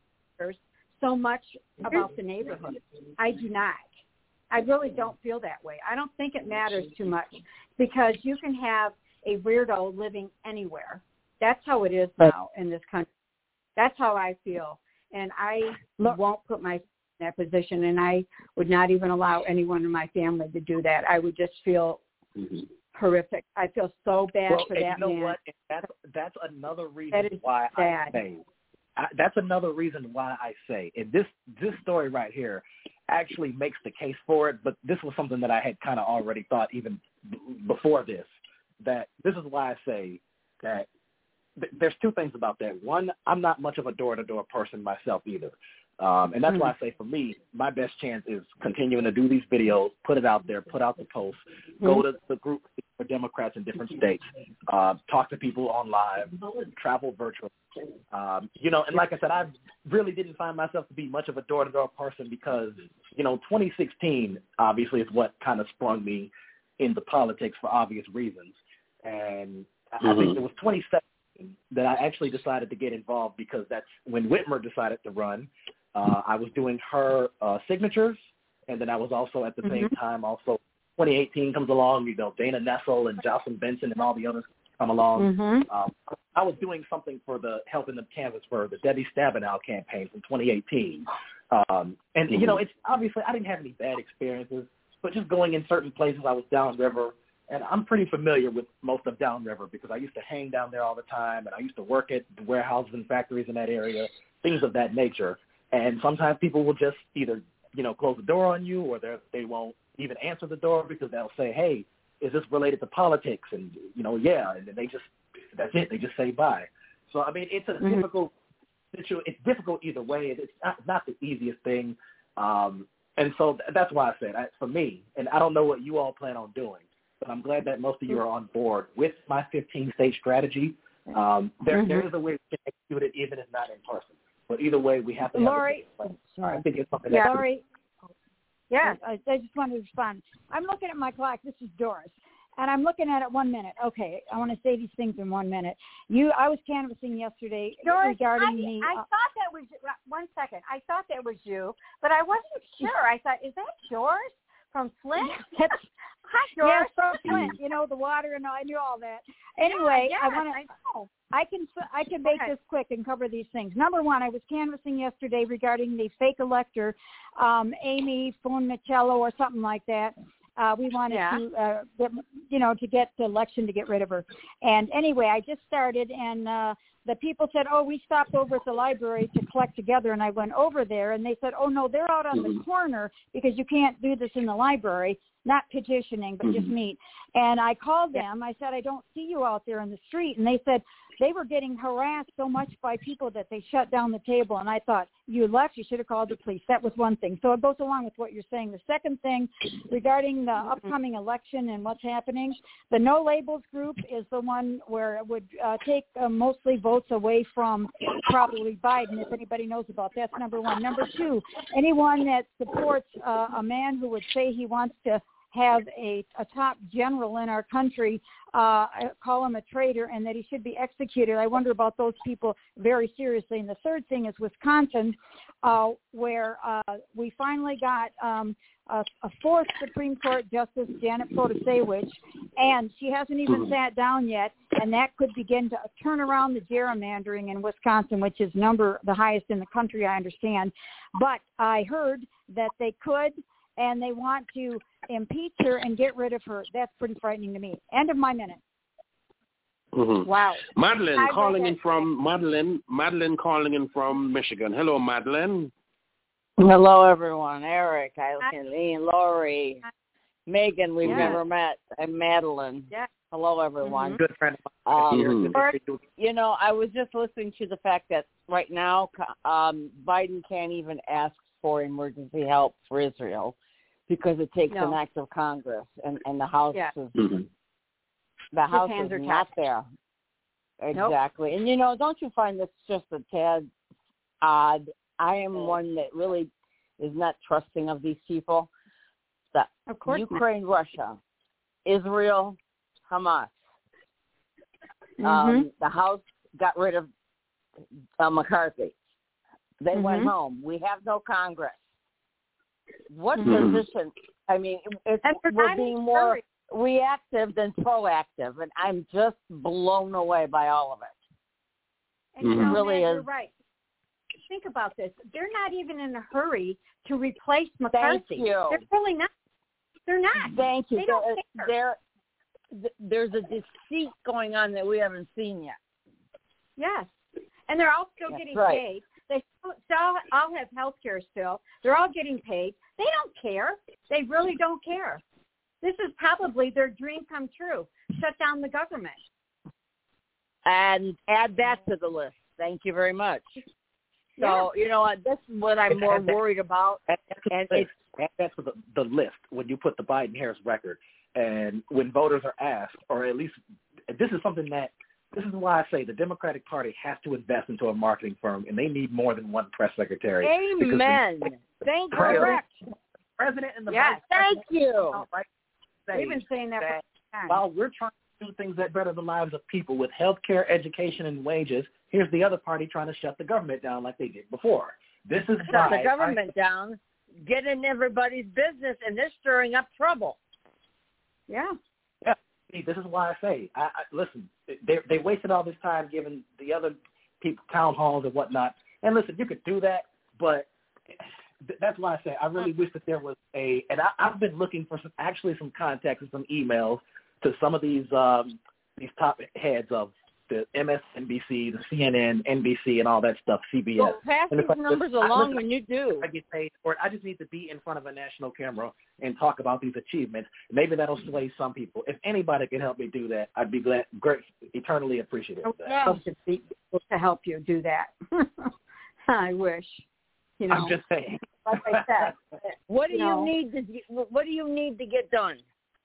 Speaker 3: so much about the neighborhood. I do not. I really don't feel that way. I don't think it matters too much because you can have a weirdo living anywhere. That's how it is now in this country. That's how I feel. And I won't put myself in that position, and I would not even allow anyone in my family to do that. I would just feel horrific. I feel so bad for that man.
Speaker 1: You know what? That's another reason why I say. That's another reason why I say, and this story right here actually makes the case for it, but this was something that I had kind of already thought even before this, that this is why I say that there's two things about that. One, I'm not much of a door-to-door person myself either. And that's why I say for me, my best chance is continuing to do these videos, put it out there, put out the posts, go to the group for Democrats in different states, talk to people online, travel virtually. And like I said, I really didn't find myself to be much of a door-to-door person because, 2016 obviously is what kind of sprung me into politics for obvious reasons. And I think it was 2017 that I actually decided to get involved because that's when Whitmer decided to run. I was doing her signatures, and then I was also at the same time 2018 comes along, Dana Nessel and Jocelyn Benson and all the others come along. I was doing something for helping them canvass for the Debbie Stabenow campaign from 2018. It's obviously I didn't have any bad experiences, but just going in certain places, I was downriver, and I'm pretty familiar with most of downriver because I used to hang down there all the time, and I used to work at the warehouses and factories in that area, things of that nature. And sometimes people will just either, close the door on you or they won't even answer the door because they'll say, hey, is this related to politics? And, yeah, and then that's it. They just say bye. So, I mean, it's a difficult situation. It's difficult either way. It's not the easiest thing. And so that's why I said, for me, and I don't know what you all plan on doing, but I'm glad that most of you are on board with my 15-state strategy. There is a way we can execute it even if not in person. But either way, we have to have
Speaker 5: Lori,
Speaker 1: I think it's something
Speaker 5: Lori, yes, I just wanted to respond. I'm looking at my clock. This is Doris. And I'm looking at it 1 minute. Okay, I want to say these things in 1 minute. I was canvassing yesterday regarding the...
Speaker 3: I thought that was... 1 second. I thought that was you, but I wasn't sure. I thought, is that Doris from Flint? Hi, Doris.
Speaker 5: Yes, from Flint. The water and I knew all that. Anyway,
Speaker 3: I know.
Speaker 5: I can make this quick and cover these things. Number one, I was canvassing yesterday regarding the fake elector, Amy Funicello or something like that. We wanted to get the election to get rid of her. And anyway, I just started, and the people said, we stopped over at the library to collect together. And I went over there, and they said, no, they're out on the corner because you can't do this in the library, not petitioning, but just meet. And I called them. I said, I don't see you out there in the street. And they said they were getting harassed so much by people that they shut down the table. And I thought, you left, you should have called the police. That was one thing. So it goes along with what you're saying. The second thing regarding the upcoming election and what's happening, the No Labels group is the one where it would take mostly votes away from probably Biden, if anybody knows about that. That's number one. Number two, anyone that supports a man who would say he wants to have a top general in our country call him a traitor and that he should be executed. I wonder about those people very seriously. And the third thing is Wisconsin, where we finally got a fourth Supreme Court Justice, Janet Protasewicz, and she hasn't even sat down yet, and that could begin to turn around the gerrymandering in Wisconsin, which is the highest in the country, I understand. But I heard that they could, and they want to impeach her and get rid of her. That's pretty frightening to me. End of my minute.
Speaker 2: Mm-hmm.
Speaker 5: Wow.
Speaker 2: Madeline calling in from Michigan. Hello, Madeline.
Speaker 8: Hello, everyone. Eric, Eileen, Lori, Megan, we've never met. I'm Madeline.
Speaker 5: Yeah.
Speaker 8: Hello, everyone.
Speaker 1: Good friend of mine.
Speaker 8: You know, I was just listening to the fact that right now Biden can't even ask for emergency help for Israel because it takes an act of Congress, and the House is the House is not there. Exactly. Nope. And, you know, don't you find this just a tad odd? I am one that really is not trusting of these people.
Speaker 5: Of course
Speaker 8: Ukraine, Russia, Israel, Hamas. The House got rid of McCarthy. They went home. We have no Congress. What position? I mean, we're being more reactive than proactive, and I'm just blown away by all of it.
Speaker 5: And
Speaker 8: it really is.
Speaker 5: You're right. Think about this. They're not even in a hurry to replace McCarthy.
Speaker 8: Thank you.
Speaker 5: They're really not. They're not.
Speaker 8: Thank you.
Speaker 5: They don't care.
Speaker 8: There's a deceit going on that we haven't seen yet.
Speaker 5: Yes. And they're all still getting paid. They all have health care still. They're all getting paid. They don't care. They really don't care. This is probably their dream come true. Shut down the government.
Speaker 8: And add that to the list. Thank you very much. So, you know, this is what I'm more worried about.
Speaker 1: And that's the list when you put the Biden-Harris record. And when voters are asked, or at least this is why I say the Democratic Party has to invest into a marketing firm, and they need more than one press secretary.
Speaker 8: Amen. Thank you. Correct.
Speaker 1: President and the vice
Speaker 8: president. Thank you.
Speaker 5: We've been saying that for a time.
Speaker 1: While we're trying to do things that better the lives of people with health care, education, and wages, here's the other party trying to shut the government down like they did before. This is
Speaker 8: shut the government down, get in everybody's business, and they're stirring up trouble.
Speaker 5: Yeah.
Speaker 1: See, this is why I say, listen, they wasted all this time giving the other people town halls and whatnot. And listen, you could do that, but that's why I say I really wish that there was and I've been looking for some context and some emails to some of these top heads of the MSNBC, the CNN, NBC, and all that stuff, CBS.
Speaker 8: Well, pass these numbers along when you do.
Speaker 1: I get paid, or I just need to be in front of a national camera and talk about these achievements. Maybe that'll sway some people. If anybody can help me do that, I'd be eternally appreciative of that.
Speaker 5: To help you do that. I wish. You know,
Speaker 1: I'm just saying.
Speaker 5: Like I said,
Speaker 8: what do you need to get done?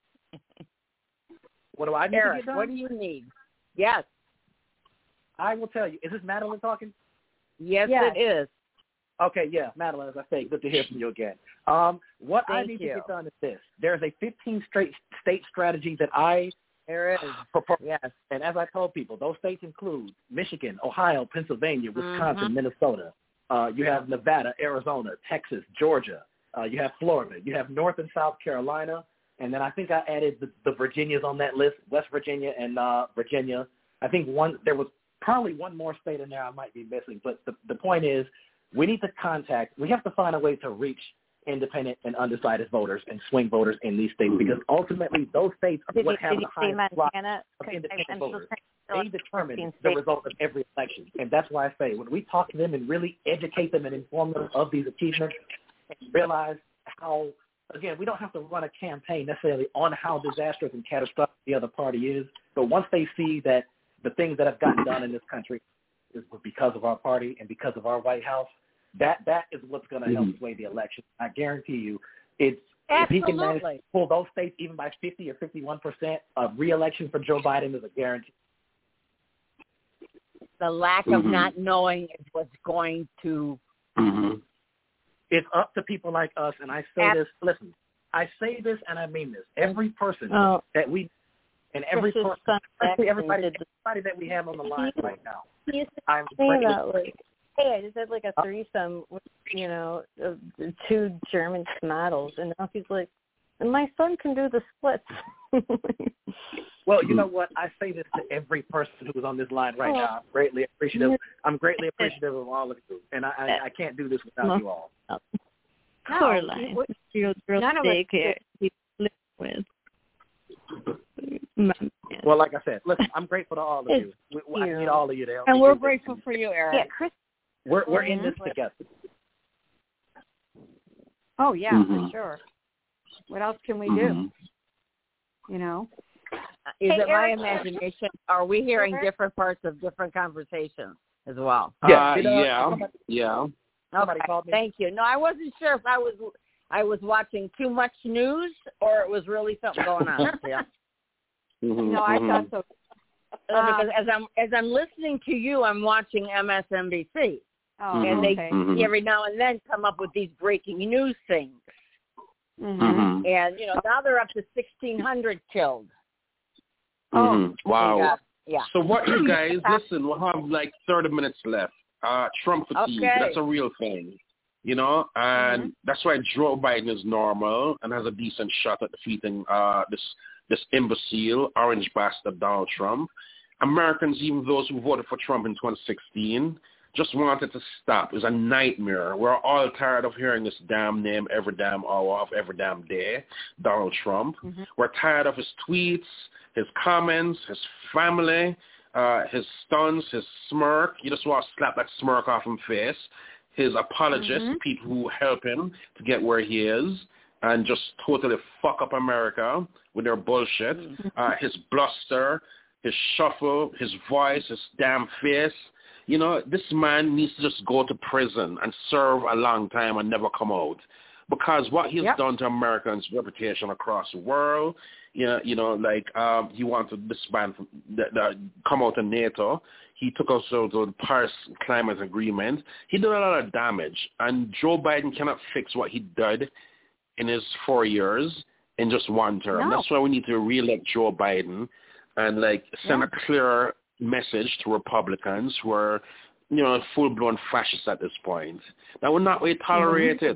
Speaker 1: What do I need to get done?
Speaker 8: What do you need? Yes.
Speaker 1: I will tell you. Is this Madeline talking?
Speaker 8: Yes, it is.
Speaker 1: Okay, yeah, Madeline, as I say, good to hear from you again. What I need to get done is this. There's a 15 state strategy that I propose.
Speaker 8: Yes.
Speaker 1: And as I told people, those states include Michigan, Ohio, Pennsylvania, Wisconsin, Minnesota. You have Nevada, Arizona, Texas, Georgia. You have Florida. You have North and South Carolina. And then I think I added the Virginias on that list, West Virginia and Virginia. I think there was probably one more state in there I might be missing. But the point is we have to find a way to reach independent and undecided voters and swing voters in these states because ultimately those states are what have the highest block of independent voters. They determine the result of every election. And that's why I say when we talk to them and really educate them and inform them of these achievements and realize how, again, we don't have to run a campaign necessarily on how disastrous and catastrophic the other party is, but once they see that the things that have gotten done in this country is because of our party and because of our White House, that is what's going to help sway the election. I guarantee you, if he can manage to pull those states even by 50 or 51%, a re-election for Joe Biden is a guarantee.
Speaker 8: The lack of not knowing is what's going to...
Speaker 1: It's up to people like us, and I say this, listen, I say this and I mean this. Every person that we, and every person, everybody that we have on the line right now.
Speaker 7: He used to say about, like, hey, I just had like a threesome with, you know, 2 German models, and now he's like, and my son can do the splits.
Speaker 1: Well, you know what? I say this to every person who's on this line right now. I'm greatly appreciative. Of all of you, and I can't do this without you all.
Speaker 7: Poor line. None of daycare he lives with.
Speaker 1: Well, like I said, listen, I'm grateful to all of you. I need all of you there.
Speaker 8: And we're grateful for you, Eric.
Speaker 5: Yeah, Chris.
Speaker 1: We're in this together.
Speaker 3: Oh yeah, for sure. What else can we do? You know.
Speaker 8: Is it my imagination? Are we hearing different parts of different conversations as well?
Speaker 2: Yeah.
Speaker 8: Okay, thank you. No, I wasn't sure if I was watching too much news or it was really something going on. Yeah.
Speaker 3: No, I thought so.
Speaker 8: Because as I'm listening to you, I'm watching MSNBC, and they every now and then come up with these breaking news things. And you know, now they're up to 1,600 killed.
Speaker 2: Wow.
Speaker 8: Yeah.
Speaker 2: So what you guys, listen, we'll have like 30 minutes left. Trump fatigue, that's a real thing, you know, and that's why Joe Biden is normal and has a decent shot at defeating this imbecile, orange bastard Donald Trump. Americans, even those who voted for Trump in 2016, just wanted to stop. It was a nightmare. We're all tired of hearing this damn name every damn hour of every damn day, Donald Trump. We're tired of his tweets, his comments, his family, his stunts, his smirk. You just want to slap that smirk off his face. His apologists, people who help him to get where he is, and just totally fuck up America with their bullshit. His bluster, his shuffle, his voice, his damn face. You know, this man needs to just go to prison and serve a long time and never come out. Because what he's done to Americans' reputation across the world, he wanted to disband, come out of NATO. He took us to the Paris Climate Agreement. He did a lot of damage. And Joe Biden cannot fix what he did in his 4 years in just one term. That's why we need to re-elect Joe Biden and, send a clear message to Republicans who are, full-blown fascists at this point. That would not be tolerated.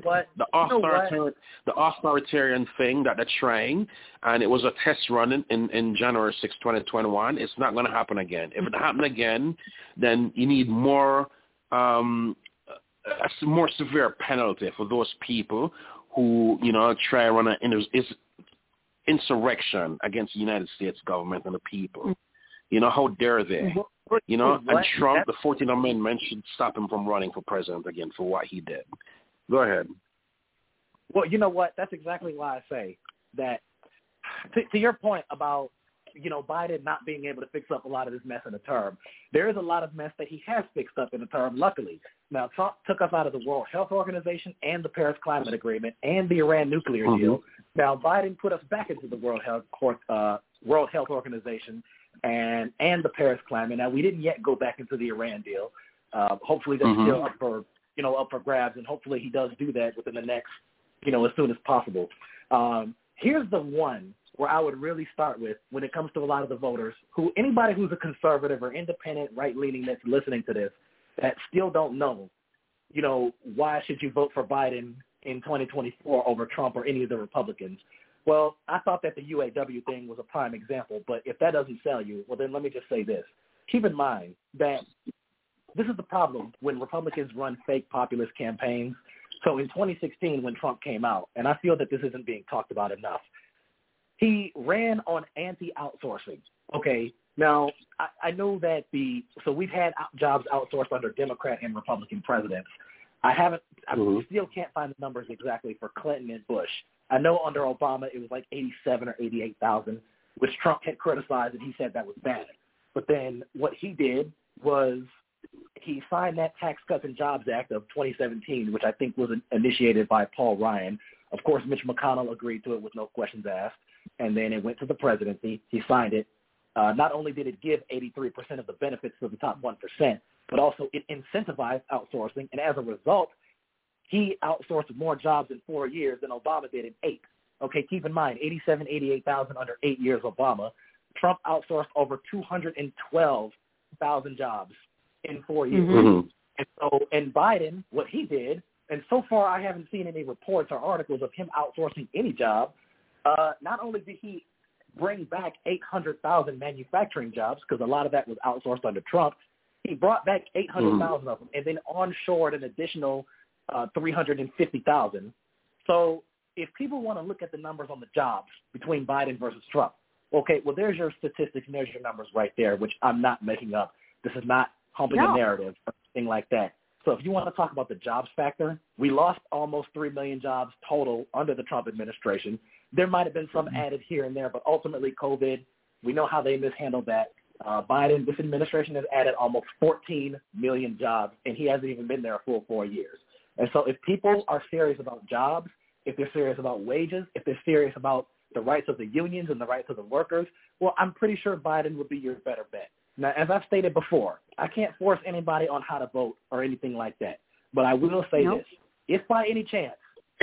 Speaker 2: The authoritarian thing that they're trying, and it was a test run in January 6, 2021. It's not going to happen again. If it happened again, then you need more a more severe penalty for those people who, try to run an insurrection against the United States government and the people. How dare they? And Trump, the 14th Amendment, should stop him from running for president again for what he did. Go ahead.
Speaker 1: Well, you know what? That's exactly why I say that, to your point about, Biden not being able to fix up a lot of this mess in a term, there is a lot of mess that he has fixed up in a term, luckily. Now, Trump took us out of the World Health Organization and the Paris Climate Agreement and the Iran nuclear deal. Now, Biden put us back into the World Health Organization and the Paris Climate. Now, we didn't yet go back into the Iran deal. Hopefully that's still up for grabs, and hopefully he does do that within the next, as soon as possible. Here's the one where I would really start with when it comes to a lot of the voters, anybody who's a conservative or independent, right-leaning that's listening to this, that still don't know, why should you vote for Biden in 2024 over Trump or any of the Republicans? Well, I thought that the UAW thing was a prime example, but if that doesn't sell you, well, then let me just say this. Keep in mind that this is the problem when Republicans run fake populist campaigns. So in 2016 when Trump came out, and I feel that this isn't being talked about enough, he ran on anti-outsourcing. Okay, now I know that we've had jobs outsourced under Democrat and Republican presidents. I still can't find the numbers exactly for Clinton and Bush. I know under Obama it was like 87 or 88,000, which Trump had criticized, and he said that was bad. But then what he did was he signed that Tax Cuts and Jobs Act of 2017, which I think was initiated by Paul Ryan. Of course, Mitch McConnell agreed to it with no questions asked, and then it went to the presidency. He signed it. Not only did it give 83% of the benefits to the top 1%, but also it incentivized outsourcing, and as a result, he outsourced more jobs in 4 years than Obama did in 8. Okay, keep in mind, 88,000 under 8 years Obama. Trump outsourced over 212,000 jobs in 4 years.
Speaker 2: Mm-hmm.
Speaker 1: And Biden, what he did, and so far I haven't seen any reports or articles of him outsourcing any job. Not only did he bring back 800,000 manufacturing jobs, because a lot of that was outsourced under Trump, he brought back 800,000 of them and then onshored an additional 350,000. So if people want to look at the numbers on the jobs between Biden versus Trump, okay, well, there's your statistics and there's your numbers right there, which I'm not making up. This is not humping a narrative or anything like that. So if you want to talk about the jobs factor, we lost almost 3 million jobs total under the Trump administration. There might have been some added here and there, but ultimately COVID, we know how they mishandled that. Biden, this administration has added almost 14 million jobs, and he hasn't even been there a full 4 years. And so if people are serious about jobs, if they're serious about wages, if they're serious about the rights of the unions and the rights of the workers, well, I'm pretty sure Biden would be your better bet. Now, as I've stated before, I can't force anybody on how to vote or anything like that. But I will say this. If by any chance,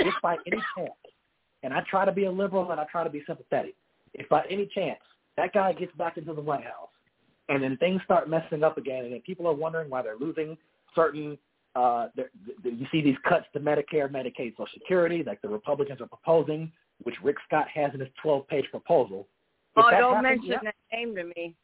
Speaker 1: and I try to be a liberal and I try to be sympathetic, if by any chance that guy gets back into the White House and then things start messing up again and then people are wondering why they're losing certain you see these cuts to Medicare, Medicaid, Social Security, like the Republicans are proposing, which Rick Scott has in his 12-page proposal.
Speaker 8: Don't mention that name to me.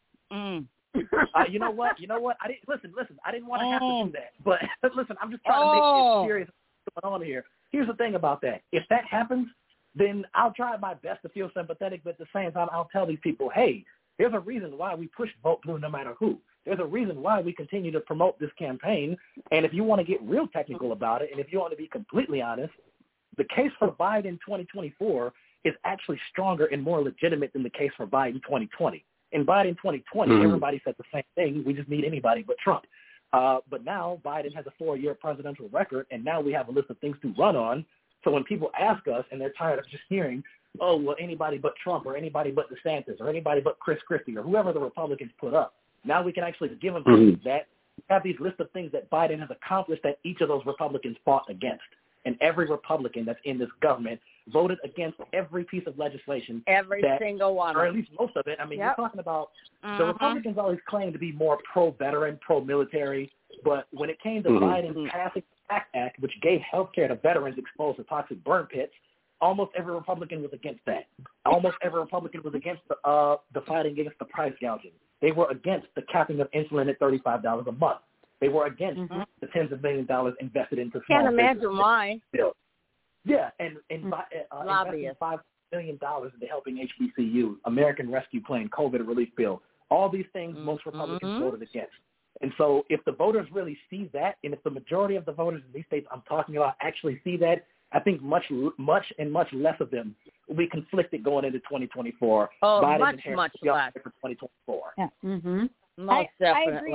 Speaker 1: You know what? I didn't listen. I didn't want to have to do that, but listen, I'm just trying to make it serious what's going on here. Here's the thing about that: if that happens, then I'll try my best to feel sympathetic, but at the same time, I'll tell these people, hey, there's a reason why we push Vote Blue no matter who. There's a reason why we continue to promote this campaign. And if you want to get real technical about it, and if you want to be completely honest, the case for Biden 2024 is actually stronger and more legitimate than the case for Biden 2020. In Biden 2020, everybody said the same thing. We just need anybody but Trump. But now Biden has a 4-year presidential record, and now we have a list of things to run on. So when people ask us, and they're tired of just hearing, oh, well, anybody but Trump or anybody but DeSantis or anybody but Chris Christie or whoever the Republicans put up, now we can actually give them that. Have these list of things that Biden has accomplished that each of those Republicans fought against. And every Republican that's in this government voted against every piece of legislation.
Speaker 8: Every single one.
Speaker 1: Or at least most of it. I mean, you're talking about the Republicans always claim to be more pro-veteran, pro-military. But when it came to Biden's passing the PACT Act, which gave health care to veterans exposed to toxic burn pits, almost every Republican was against that. Almost every Republican was against the fighting against the price gouging. They were against the capping of insulin at $35 a month. They were against the tens of millions of dollars invested into small
Speaker 8: business. Can't imagine why.
Speaker 1: Yeah, and investing $5 million into helping HBCUs, American Rescue Plan, COVID relief bill, all these things most Republicans voted against. And so if the voters really see that, and if the majority of the voters in these states I'm talking about actually see that, I think much less of them will be conflicted going into 2024.
Speaker 8: Oh,
Speaker 1: Biden
Speaker 8: much less
Speaker 1: for 2024.
Speaker 5: Yeah.
Speaker 8: Most definitely.
Speaker 5: I agree.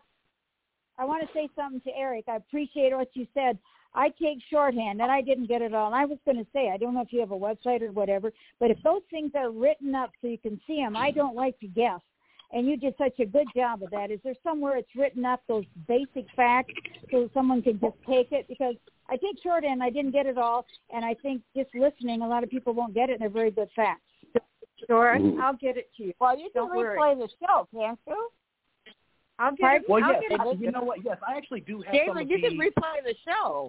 Speaker 5: I want to say something to Eric. I appreciate what you said. I take shorthand, and I didn't get it all. And I was going to say, I don't know if you have a website or whatever, but if those things are written up so you can see them, I don't like to guess. And you did such a good job of that. Is there somewhere it's written up, those basic facts, so someone can just take it? Because I take shorthand, I didn't get it all, and I think just listening, a lot of people won't get it, and they're very good facts.
Speaker 3: Sure, I'll get it to you.
Speaker 8: Well, you can replay the show, can't you?
Speaker 3: I'll get it.
Speaker 1: Well,
Speaker 3: yes,
Speaker 1: you know what? Yes, I actually do have some of
Speaker 8: you can replay the show.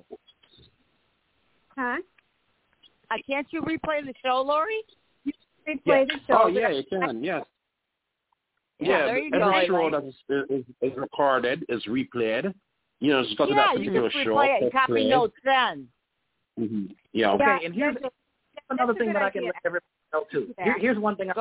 Speaker 3: Huh?
Speaker 8: Can't you replay the show, Lori?
Speaker 3: Replay the show.
Speaker 2: Oh, yeah, you can, yes.
Speaker 8: Yeah,
Speaker 2: every show that is recorded is replayed. You know, just go to that particular show.
Speaker 8: Yeah, you can replay it and copy notes then.
Speaker 2: Yeah, okay.
Speaker 1: Okay, and here's another thing that I can let everybody know, too. Here's one thing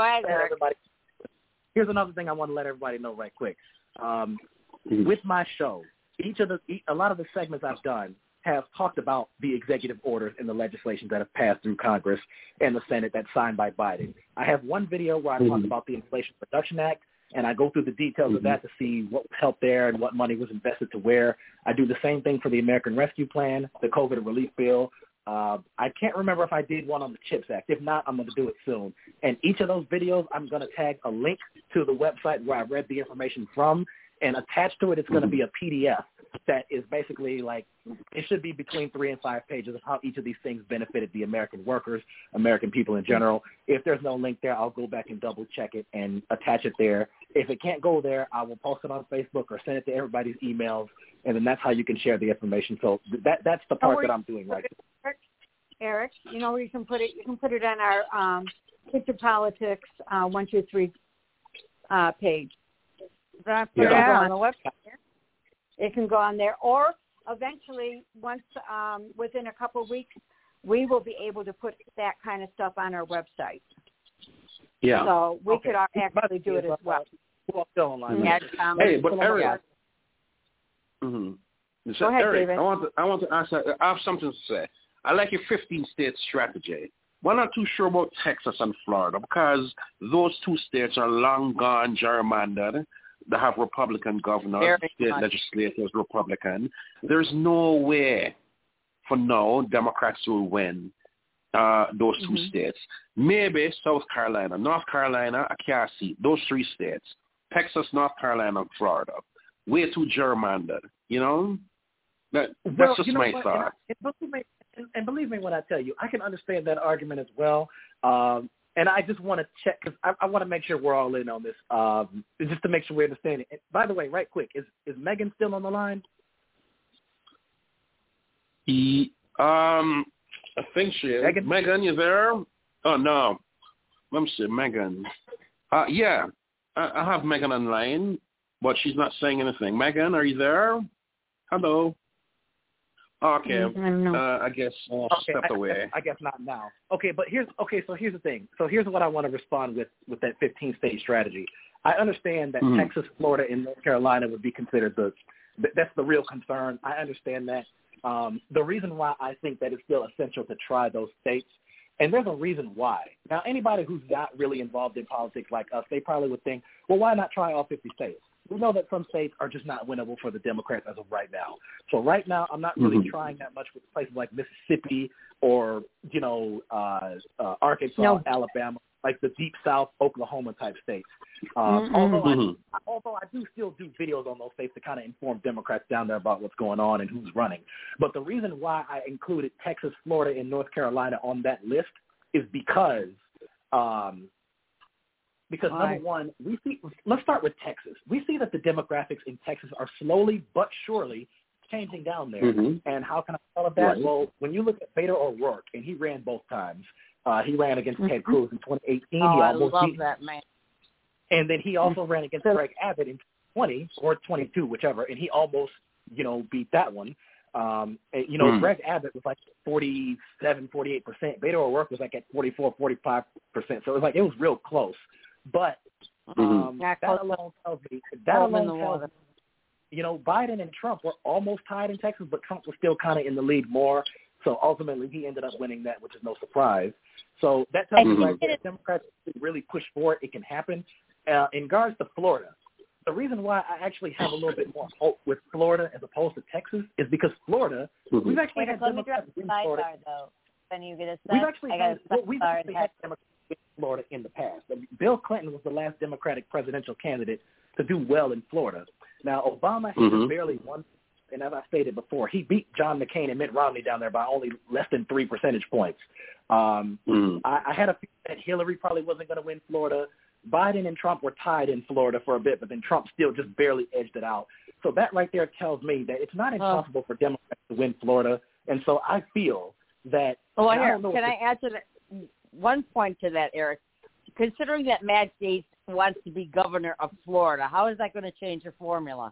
Speaker 1: Here's another thing I want to let everybody know right quick. With my show, a lot of the segments I've done have talked about the executive orders and the legislation that have passed through Congress and the Senate that's signed by Biden. I have one video where I talk about the Inflation Reduction Act, and I go through the details of that to see what helped there and what money was invested to where. I do the same thing for the American Rescue Plan, the COVID relief bill. I can't remember if I did one on the CHIPS Act. If not, I'm going to do it soon. And each of those videos, I'm going to tag a link to the website where I read the information from, and attached to it, it's going to be a PDF that is basically like, it should be between 3 and 5 pages of how each of these things benefited the American workers, American people in general. If there's no link there, I'll go back and double check it and attach it there. If it can't go there, I will post it on Facebook or send it to everybody's emails, and then that's how you can share the information. So that's the part that I'm doing right now.
Speaker 3: Eric, you know where you can put it? You can put it on our Kick to Politics 123 page. Put it on the website. It can go on there, or eventually, once within a couple of weeks, we will be able to put that kind of stuff on our website.
Speaker 2: Yeah.
Speaker 3: So we could actually do it as well.
Speaker 1: Well, still online.
Speaker 2: Mm-hmm. Hey, but Eric. Mm-hmm. So,
Speaker 3: go ahead,
Speaker 2: Eric,
Speaker 3: David.
Speaker 2: I want to ask. I have something to say. I like your 15-state strategy. We're not too sure about Texas and Florida because those 2 states are long gone gerrymandered. They have Republican governors, state legislators Republican. There's no way for now Democrats will win those 2 states. Maybe South Carolina. North Carolina, I can't see. Those 3 states. Texas, North Carolina, and Florida. Way too gerrymandered, you know? That's just my thought.
Speaker 1: And believe me when I tell you, I can understand that argument as well. And I just want to check, because I want to make sure we're all in on this, just to make sure we understand it. And by the way, right quick, is Megan still on the line?
Speaker 2: I think she is. Megan, you there? Oh, no. Let me see, Megan. Yeah, I have Megan online, but she's not saying anything. Megan, are you there? Hello. Okay, I guess stepped away.
Speaker 1: I guess not now. Okay, but here's the thing. So here's what I want to respond with that 15-state strategy. I understand that Texas, Florida, and North Carolina would be considered that's the real concern. I understand that. The reason why I think that it's still essential to try those states, and there's a reason why. Now, anybody who's not really involved in politics like us, they probably would think, well, why not try all 50 states? We know that some states are just not winnable for the Democrats as of right now. So right now, I'm not really trying that much with places like Mississippi or, Arkansas, Alabama, like the Deep South, Oklahoma type states. Although I do still do videos on those states to kind of inform Democrats down there about what's going on and who's running. But the reason why I included Texas, Florida, and North Carolina on that list is because number one, let's start with Texas. We see that the demographics in Texas are slowly but surely changing down there. And how can I tell that? Right. Well, when you look at Beto O'Rourke, and he ran both times. He ran against Ted Cruz in 2018.
Speaker 8: I love that man.
Speaker 1: And then he also ran against Greg Abbott in 20 or 22, whichever, and he almost, beat that one. Greg Abbott was like 47, 48%. Beto O'Rourke was like at 44, 45%. So it was real close. But that alone tells me, Biden and Trump were almost tied in Texas, but Trump was still kind of in the lead more. So ultimately, he ended up winning that, which is no surprise. So that tells me that Democrats really push for it. It can happen. In regards to Florida, the reason why I actually have a little bit more hope with Florida as opposed to Texas is because Florida, we've actually had Democrats in Florida.
Speaker 7: When you get a
Speaker 1: we've actually had Democrats in Florida in the past. Bill Clinton was the last Democratic presidential candidate to do well in Florida. Now, Obama has barely won. And as I stated before, he beat John McCain and Mitt Romney down there by only less than 3 percentage points. I had a feeling that Hillary probably wasn't going to win Florida. Biden and Trump were tied in Florida for a bit, but then Trump still just barely edged it out. So that right there tells me that it's not impossible for Democrats to win Florida. And so I feel that –
Speaker 8: Well, here, can I add to that one point to that, Eric? Considering that Matt Gaetz wants to be governor of Florida, how is that going to change your formula?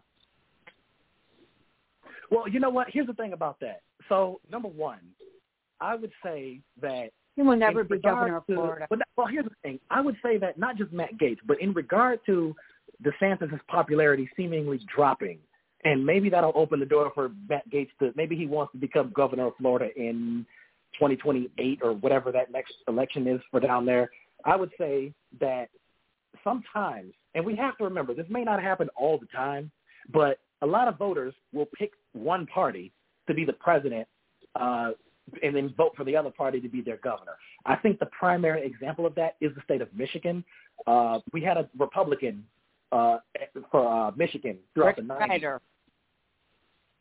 Speaker 1: Well, you know what? Here's the thing about that. So, number one, I would say that
Speaker 3: he will never be governor of Florida.
Speaker 1: Well, here's the thing. I would say that not just Matt Gaetz, but in regard to DeSantis' popularity seemingly dropping, and maybe that'll open the door for Matt Gaetz to maybe he wants to become governor of Florida in 2028 or whatever that next election is for down there. I would say that sometimes, and we have to remember, this may not happen all the time, but a lot of voters will pick one party to be the president and then vote for the other party to be their governor. I think the primary example of that is the state of Michigan. We had a Republican for Michigan throughout the 90s.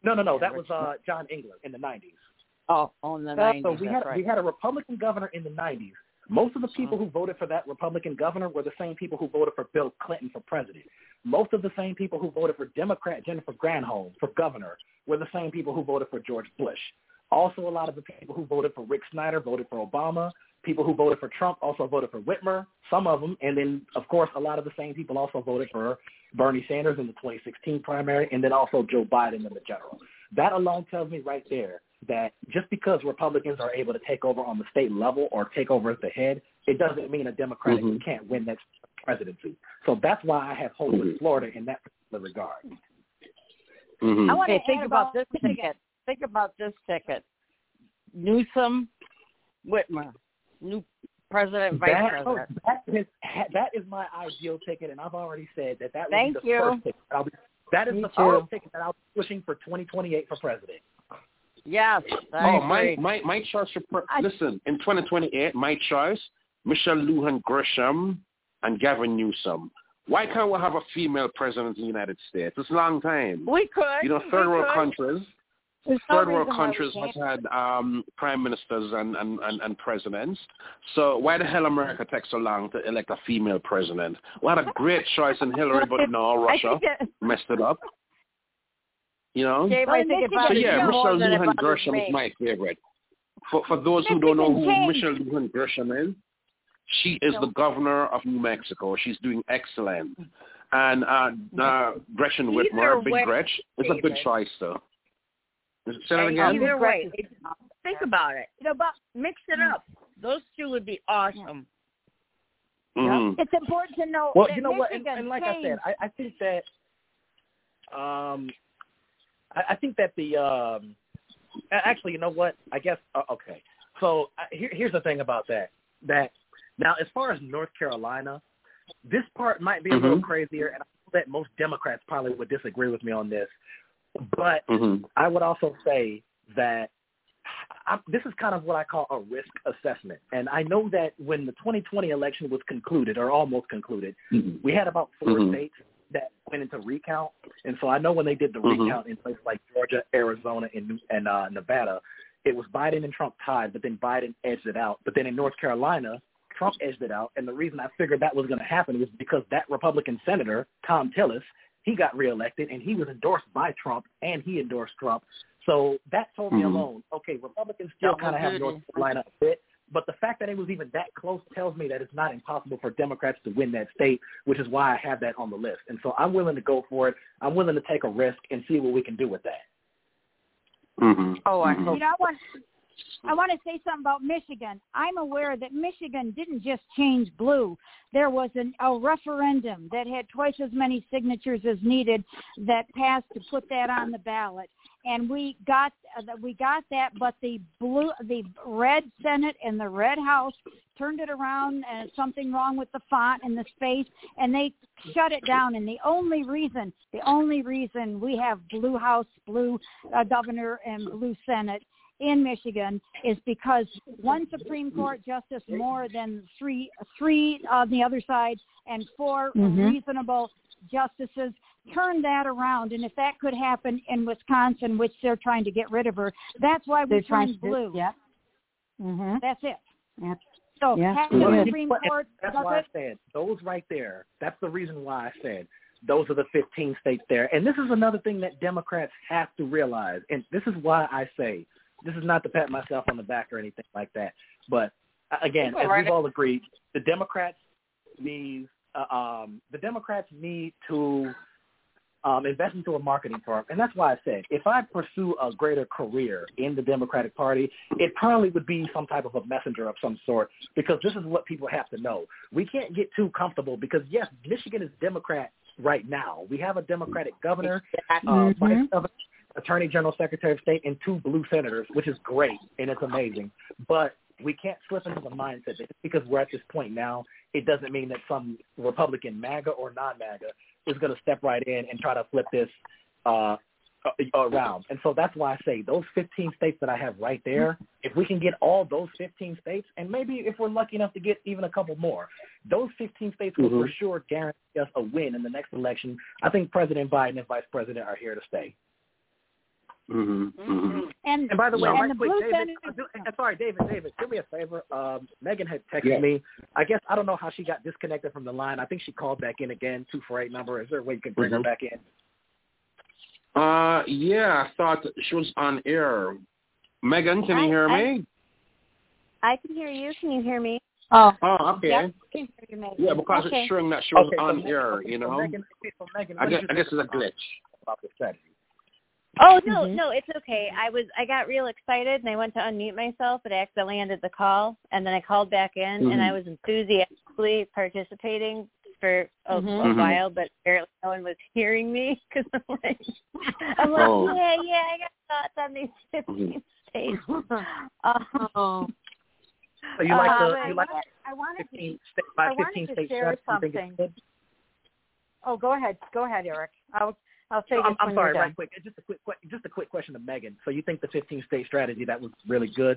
Speaker 1: No. That was John Engler in the 90s.
Speaker 8: Oh, in the 90s.
Speaker 1: So we had a Republican governor in the 90s. Most of the people who voted for that Republican governor were the same people who voted for Bill Clinton for president. Most of the same people who voted for Democrat Jennifer Granholm for governor were the same people who voted for George Bush. Also, a lot of the people who voted for Rick Snyder voted for Obama. People who voted for Trump also voted for Whitmer, some of them. And then, of course, a lot of the same people also voted for Bernie Sanders in the 2016 primary, and then also Joe Biden in the general. That alone tells me right there that just because Republicans are able to take over on the state level or take over at the head, it doesn't mean a Democrat can't win that presidency. So that's why I have hope with Florida in that particular regard.
Speaker 8: I want to think about this ticket. Think about this ticket. Newsom, Whitmer, new president, vice president.
Speaker 1: That is my ideal ticket, and I've already said that would
Speaker 8: be
Speaker 1: the first ticket. That is the first ticket that I'll be pushing for 2028 for president.
Speaker 8: Yes.
Speaker 2: My choice for listen, in 2028, my choice, Michelle Lujan Grisham and Gavin Newsom. Why can't we have a female president in the United States? It's a long time.
Speaker 8: We could.
Speaker 2: Third world countries has had prime ministers and presidents. So why the hell America takes so long to elect a female president? We had a great choice in Hillary, but no, Russia messed it up.
Speaker 8: Dave, I think
Speaker 2: Michelle Lujan Grisham is my favorite. For those who don't know who Michelle Lujan Grisham is, she is the governor of New Mexico. She's doing excellent. And Gretchen Whitmer, Big Gretch, is a good choice, though. Say that again?
Speaker 8: Either way, think about it. Mix it up. Those two would be awesome.
Speaker 5: Mm-hmm. It's important to know.
Speaker 1: Well, you know what? And like I said, I think that I think that the actually, you know what? I guess okay. So here's the thing about that. That now, as far as North Carolina, this part might be a little crazier, and I know that most Democrats probably would disagree with me on this. But I would also say that this is kind of what I call a risk assessment. And I know that when the 2020 election was concluded or almost concluded, we had about 4 states that went into recount. And so I know when they did the recount in places like Georgia, Arizona, and Nevada, it was Biden and Trump tied, but then Biden edged it out. But then in North Carolina, Trump edged it out. And the reason I figured that was going to happen was because that Republican senator, Tom Tillis, he got reelected, and he was endorsed by Trump, and he endorsed Trump. So that told me alone, okay, Republicans still kind of have North Carolina a bit, but the fact that it was even that close tells me that it's not impossible for Democrats to win that state, which is why I have that on the list. And so I'm willing to go for it. I'm willing to take a risk and see what we can do with that.
Speaker 8: I hope.
Speaker 5: I want to say something about Michigan. I'm aware that Michigan didn't just change blue. There was a referendum that had twice as many signatures as needed that passed to put that on the ballot. And we got that, but the red Senate and the red House turned it around, and something wrong with the font and the space, and they shut it down. And the only reason we have blue House, blue governor, and blue Senate in Michigan is because one Supreme Court justice more than three on the other side and 4 reasonable justices turned that around. And if that could happen in Wisconsin, which they're trying to get rid of her, that's why we turned blue. That's it.
Speaker 3: Yep.
Speaker 5: So having the Supreme Court.
Speaker 1: That's why I said those right there. That's the reason why I said those are the 15 states there. And this is another thing that Democrats have to realize. And this is why I say, this is not to pat myself on the back or anything like that. But, again, as we've all agreed, the Democrats need to invest into a marketing firm. And that's why I said, if I pursue a greater career in the Democratic Party, it probably would be some type of a messenger of some sort, because this is what people have to know. We can't get too comfortable because, yes, Michigan is Democrat right now. We have a Democratic governor, vice governor, Attorney General, Secretary of State, and 2 blue senators, which is great, and it's amazing. But we can't slip into the mindset that just because we're at this point now, it doesn't mean that some Republican, MAGA or non-MAGA, is going to step right in and try to flip this around. And so that's why I say those 15 states that I have right there, if we can get all those 15 states, and maybe if we're lucky enough to get even a couple more, those 15 states will for sure guarantee us a win in the next election. I think President Biden and Vice President are here to stay.
Speaker 5: And
Speaker 1: by the way,
Speaker 5: and
Speaker 1: right
Speaker 5: the
Speaker 1: quick,
Speaker 5: blue
Speaker 1: David, sorry, David, do me a favor. Megan had texted me. I guess I don't know how she got disconnected from the line. I think she called back in again, 248 number. Is there a way you can bring her back in?
Speaker 2: Yeah, I thought she was on air. Megan, can you hear me?
Speaker 7: I can hear you. Can you hear me?
Speaker 2: Oh, okay.
Speaker 7: Yep, I can hear you, Megan.
Speaker 2: Yeah, because it's showing that she was on air, you know.
Speaker 1: Megan,
Speaker 2: I guess it's a glitch.
Speaker 1: About the strategy.
Speaker 7: Oh no, it's okay. I got real excited and I went to unmute myself, but I accidentally ended the call, and then I called back in and I was enthusiastically participating for a while, but apparently no one was hearing me because I'm like, I got thoughts on these 15 states.
Speaker 1: So you like
Speaker 5: I wanted
Speaker 1: 15
Speaker 5: to share something. Oh, go ahead, Eric. I'll say this
Speaker 1: I'm sorry,
Speaker 5: right
Speaker 1: quick. Just a quick question to Megan. So you think the 15-state strategy, that was really good?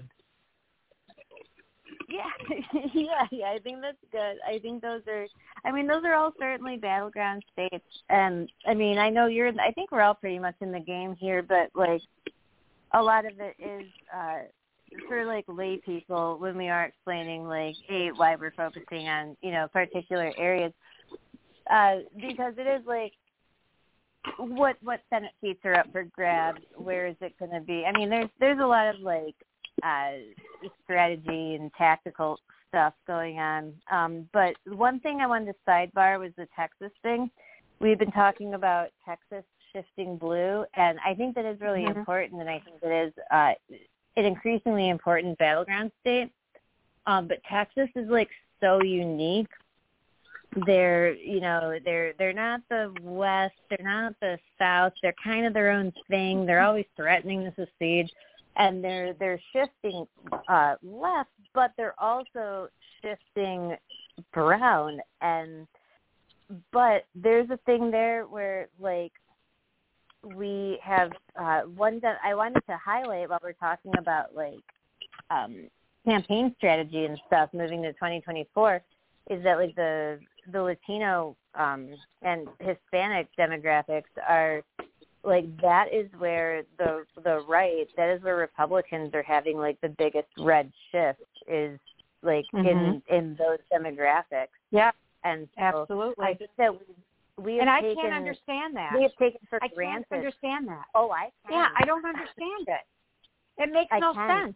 Speaker 7: Yeah, I think that's good. I think those are all certainly battleground states. And I mean, I know I think we're all pretty much in the game here, but like a lot of it is for like lay people when we are explaining like why we're focusing on, particular areas. Because it is like what Senate seats are up for grabs, where is it going to be? I mean, there's a lot of like strategy and tactical stuff going on. But one thing I wanted to sidebar was the Texas thing. We've been talking about Texas shifting blue, and I think that is really important, and I think it is an increasingly important battleground state. But Texas is like so unique. They're not the West, they're not the South, they're kind of their own thing. They're always threatening to secede, and they're shifting left, but they're also shifting brown. But there's a thing there where like we have one that I wanted to highlight while we're talking about like campaign strategy and stuff moving to 2024 is that like the Latino and Hispanic demographics are like, that is where the right, that is where Republicans are having like the biggest red shift is like in those demographics.
Speaker 5: Yeah,
Speaker 7: and so
Speaker 5: absolutely.
Speaker 7: I think that we have taken,
Speaker 5: can't understand that.
Speaker 7: We have taken for
Speaker 5: I
Speaker 7: granted.
Speaker 5: can't understand that.
Speaker 7: Oh, I can.
Speaker 5: Yeah, I don't understand it. It makes no sense.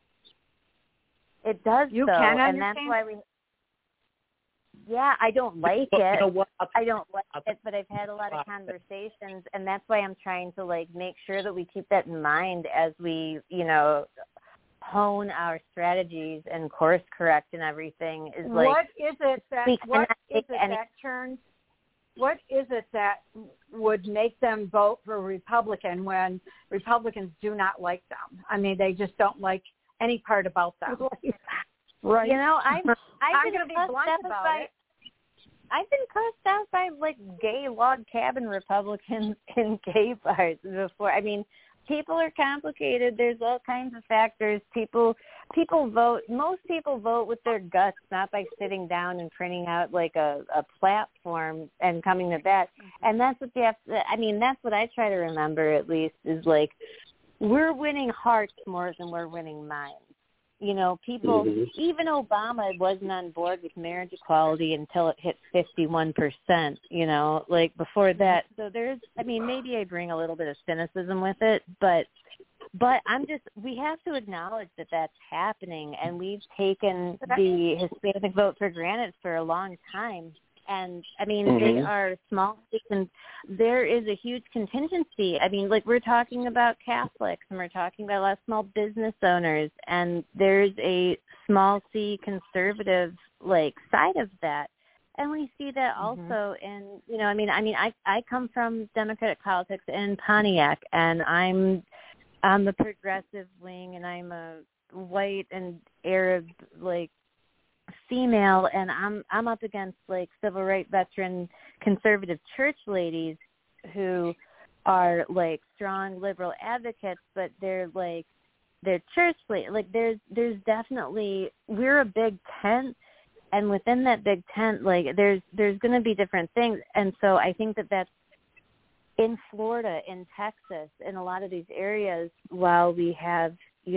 Speaker 7: It does.
Speaker 5: You
Speaker 7: though,
Speaker 5: can
Speaker 7: and
Speaker 5: understand.
Speaker 7: that's why we. Yeah, I don't like it.
Speaker 1: You know what?
Speaker 7: I don't like it, but I've had a lot of conversations, and that's why I'm trying to like make sure that we keep that in mind as we, hone our strategies and course correct and everything. Is like,
Speaker 5: what is it that would make them vote for Republican when Republicans do not like them? I mean, they just don't like any part about them. Right.
Speaker 7: I'm
Speaker 5: going to be blunt about it.
Speaker 7: I've been cussed out by like gay log cabin Republicans in gay bars before. I mean, people are complicated. There's all kinds of factors. People vote. Most people vote with their guts, not by sitting down and printing out like a platform and coming to bat. And that's what you have to, I mean, that's what I try to remember at least is like, we're winning hearts more than we're winning minds. People, even Obama wasn't on board with marriage equality until it hit 51%, like before that. So maybe I bring a little bit of cynicism with it, but we have to acknowledge that that's happening, and we've taken the Hispanic vote for granted for a long time. And, I mean, they are small states, and there is a huge contingency. I mean, like, we're talking about Catholics, and we're talking about a lot of small business owners, and there's a small C conservative, like, side of that. And we see that also in, I come from Democratic politics in Pontiac, and I'm on the progressive wing, and I'm a white and Arab, like, female, and I'm up against like civil rights veteran conservative church ladies who are like strong liberal advocates, but they're church ladies. Like there's definitely, we're a big tent, and within that big tent, like there's going to be different things, and so I think that's in Florida, in Texas, in a lot of these areas, while we have,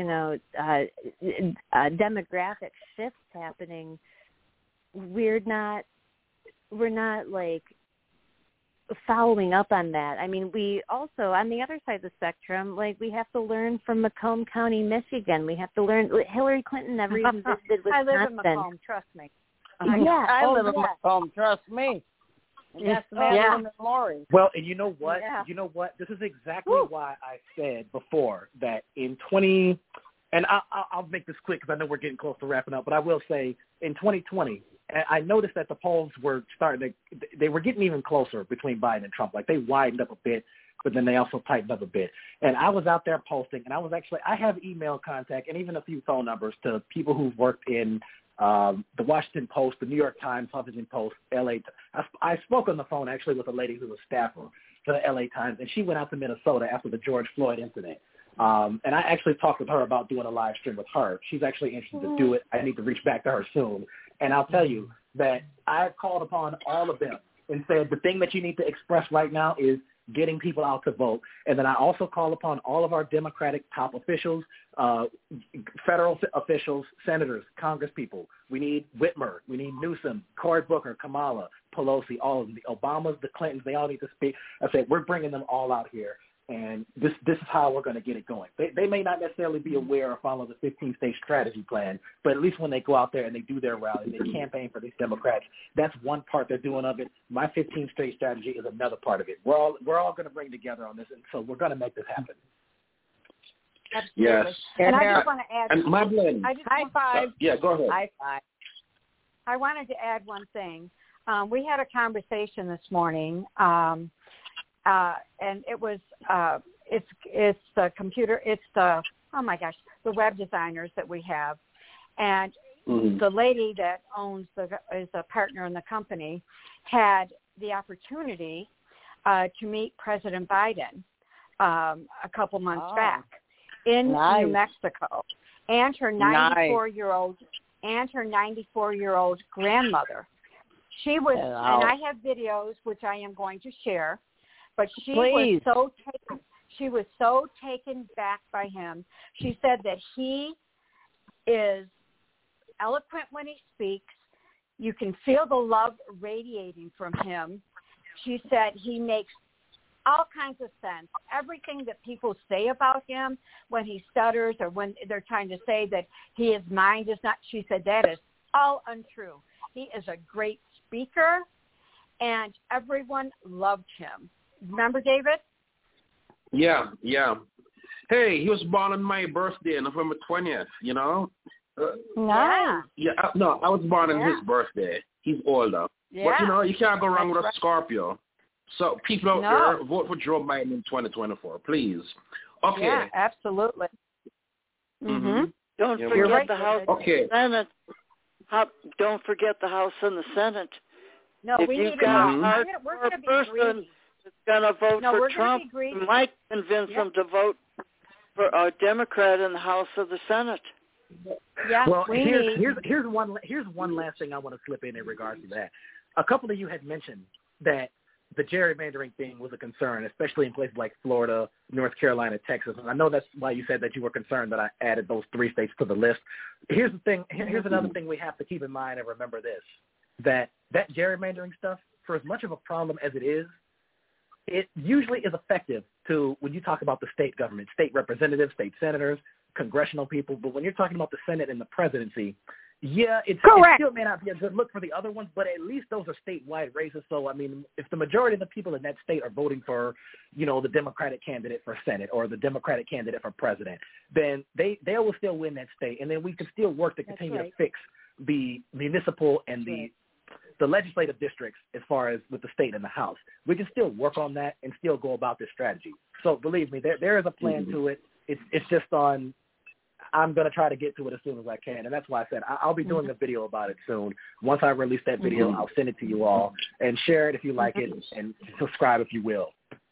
Speaker 7: demographic shifts happening, we're not like following up on that. I mean, we also, on the other side of the spectrum, like we have to learn from Macomb County, Michigan. We have to learn. Hillary Clinton never even visited Wisconsin.
Speaker 3: I live in Macomb, trust me.
Speaker 8: I live in Macomb, trust me. And that's Madeline and Lori.
Speaker 1: Well, and you know what?
Speaker 3: Yeah.
Speaker 1: You know what? This is exactly why I said before that in and I'll make this quick because I know we're getting close to wrapping up, but I will say in 2020, I noticed that the polls were they were getting even closer between Biden and Trump. Like they widened up a bit, but then they also tightened up a bit. And I was out there posting, and I have email contact and even a few phone numbers to people who've worked in the Washington Post, the New York Times, Huffington Post, LA. I spoke on the phone actually with a lady who was a staffer for the LA Times, and she went out to Minnesota after the George Floyd incident. And I actually talked with her about doing a live stream with her. She's actually interested to do it. I need to reach back to her soon. And I'll tell you that I've called upon all of them and said the thing that you need to express right now is getting people out to vote. And then I also call upon all of our Democratic top officials, federal officials, senators, Congress people. We need Whitmer. We need Newsom, Cory Booker, Kamala, Pelosi, all of them, the Obamas, the Clintons. They all need to speak. I said, we're bringing them all out here. And this is how we're going to get it going. They may not necessarily be aware or follow the 15-state strategy plan, but at least when they go out there and they do their rally, they campaign for these Democrats, that's one part they're doing of it. My 15-state strategy is another part of it. We're all going to bring together on this, and so we're going to make this happen.
Speaker 3: Absolutely.
Speaker 2: Yes.
Speaker 3: And I just want to add.
Speaker 2: And Madeline.
Speaker 8: High five.
Speaker 2: Yeah, go ahead.
Speaker 8: High five.
Speaker 3: I wanted to add one thing. We had a conversation this morning. And it was it's the computer, it's the web designers that we have, and the lady that is a partner in the company had the opportunity to meet President Biden a couple months back in New Mexico, and her 94-year-old grandmother. She was, and I have videos which I am going to share. But she was so taken back by him. She said that he is eloquent when he speaks. You can feel the love radiating from him. She said he makes all kinds of sense. Everything that people say about him when he stutters or when they're trying to say that his mind is not, she said that is all untrue. He is a great speaker, and everyone loved him. Remember, David?
Speaker 2: Yeah. Hey, he was born on my birthday, November 20th, you know?
Speaker 3: Nice.
Speaker 2: Yeah, no, I was born on his birthday. He's older.
Speaker 3: Yeah.
Speaker 2: But, you know, you can't go wrong with a Scorpio. So people out there, vote for Joe Biden in 2024, please. Okay.
Speaker 3: Yeah, absolutely.
Speaker 4: Mm-hmm. Don't forget the House and the Senate. Don't forget the House and the Senate.
Speaker 3: No,
Speaker 4: if
Speaker 3: we
Speaker 4: you've
Speaker 3: need
Speaker 4: got
Speaker 3: to. We're going to be greedy.
Speaker 4: Going to vote for Trump, you might convince them to vote for a Democrat in the House or the Senate.
Speaker 3: Yeah,
Speaker 1: well, here's one last thing I want to slip in regards to that. A couple of you had mentioned that the gerrymandering thing was a concern, especially in places like Florida, North Carolina, Texas. And I know that's why you said that you were concerned that I added those 3 states to the list. Here's the thing. Here's another thing we have to keep in mind and remember this, that gerrymandering stuff, for as much of a problem as it is, it usually is effective to when you talk about the state government, state representatives, state senators, congressional people. But when you're talking about the Senate and the presidency, it still may not be a good look for the other ones, but at least those are statewide races. So, I mean, if the majority of the people in that state are voting for, the Democratic candidate for Senate or the Democratic candidate for president, then they will still win that state. And then we can still work to continue to fix the municipal and the legislative districts as far as with the state and the House. We can still work on that and still go about this strategy. So believe me, there is a plan to it. It's just on, I'm going to try to get to it as soon as I can. And that's why I said I'll be doing a video about it soon. Once I release that video, I'll send it to you all and share it if you like it and subscribe if you will.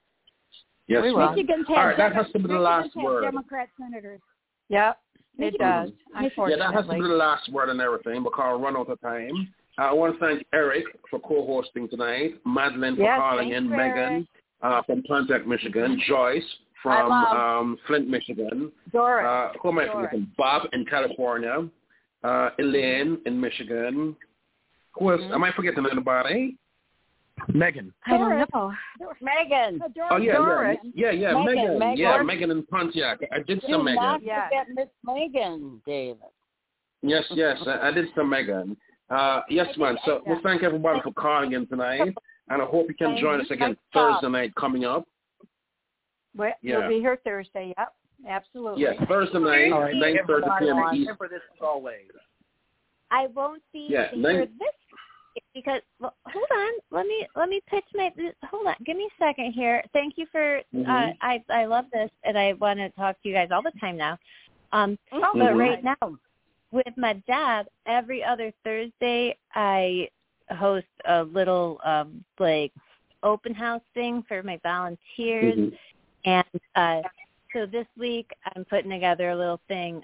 Speaker 2: Yes,
Speaker 5: Michigan's
Speaker 2: all right, that has to be the last word.
Speaker 5: Democrat senators.
Speaker 3: Yep, it does.
Speaker 2: Yeah, that has to be the last word and everything because I'll run out of time. I want to thank Eric for co-hosting tonight, Madeline for calling in, Megan, from Pontiac, Michigan. Joyce from Flint, Michigan.
Speaker 3: Doris.
Speaker 2: Who am I forgetting? Bob in California. Elaine in Michigan. Who else? Am I forgetting anybody?
Speaker 1: Megan.
Speaker 3: I don't know.
Speaker 8: Megan.
Speaker 2: Oh, yeah,
Speaker 3: Doris.
Speaker 2: yeah, Megan.
Speaker 8: Megan.
Speaker 2: Yeah, Megan in Pontiac. I did some Megan.
Speaker 8: Not forget Miss Megan, David.
Speaker 2: Yes, I did some Megan. Yes, man. So we thank everybody for calling in tonight, and I hope you can join us again Thursday night coming up.
Speaker 3: You'll be here Thursday. Yep, absolutely.
Speaker 2: Yes, Thursday night, 9:30 p.m. East.
Speaker 1: For this as always.
Speaker 7: I won't be here this because hold on. Let me pitch my. Hold on. Give me a second here. Thank you for. I love this, and I want to talk to you guys all the time now. But right now, with my job, every other Thursday I host a little like open house thing for my volunteers, and so this week I'm putting together a little thing.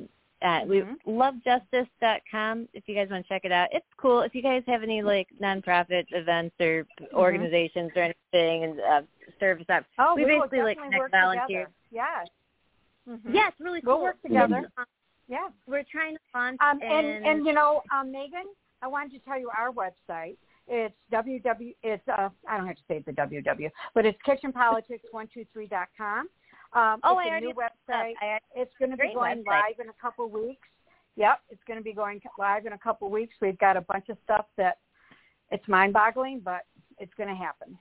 Speaker 7: lovejustice.com if you guys want to check it out. It's cool. If you guys have any like nonprofit events or organizations or anything and service up, we basically like connect volunteers.
Speaker 3: Yes.
Speaker 7: Yeah, it's really cool.
Speaker 3: We'll work together. Yeah.
Speaker 7: We're trying to launch
Speaker 3: and you know, Megan, I wanted to tell you our website. It's I don't have to say the www, but it's kitchenpolitics123.com. It's a new website. It's going to be going live in a couple of weeks. Yep, it's going to be going live in a couple of weeks. We've got a bunch of stuff that it's mind-boggling, but it's going to happen.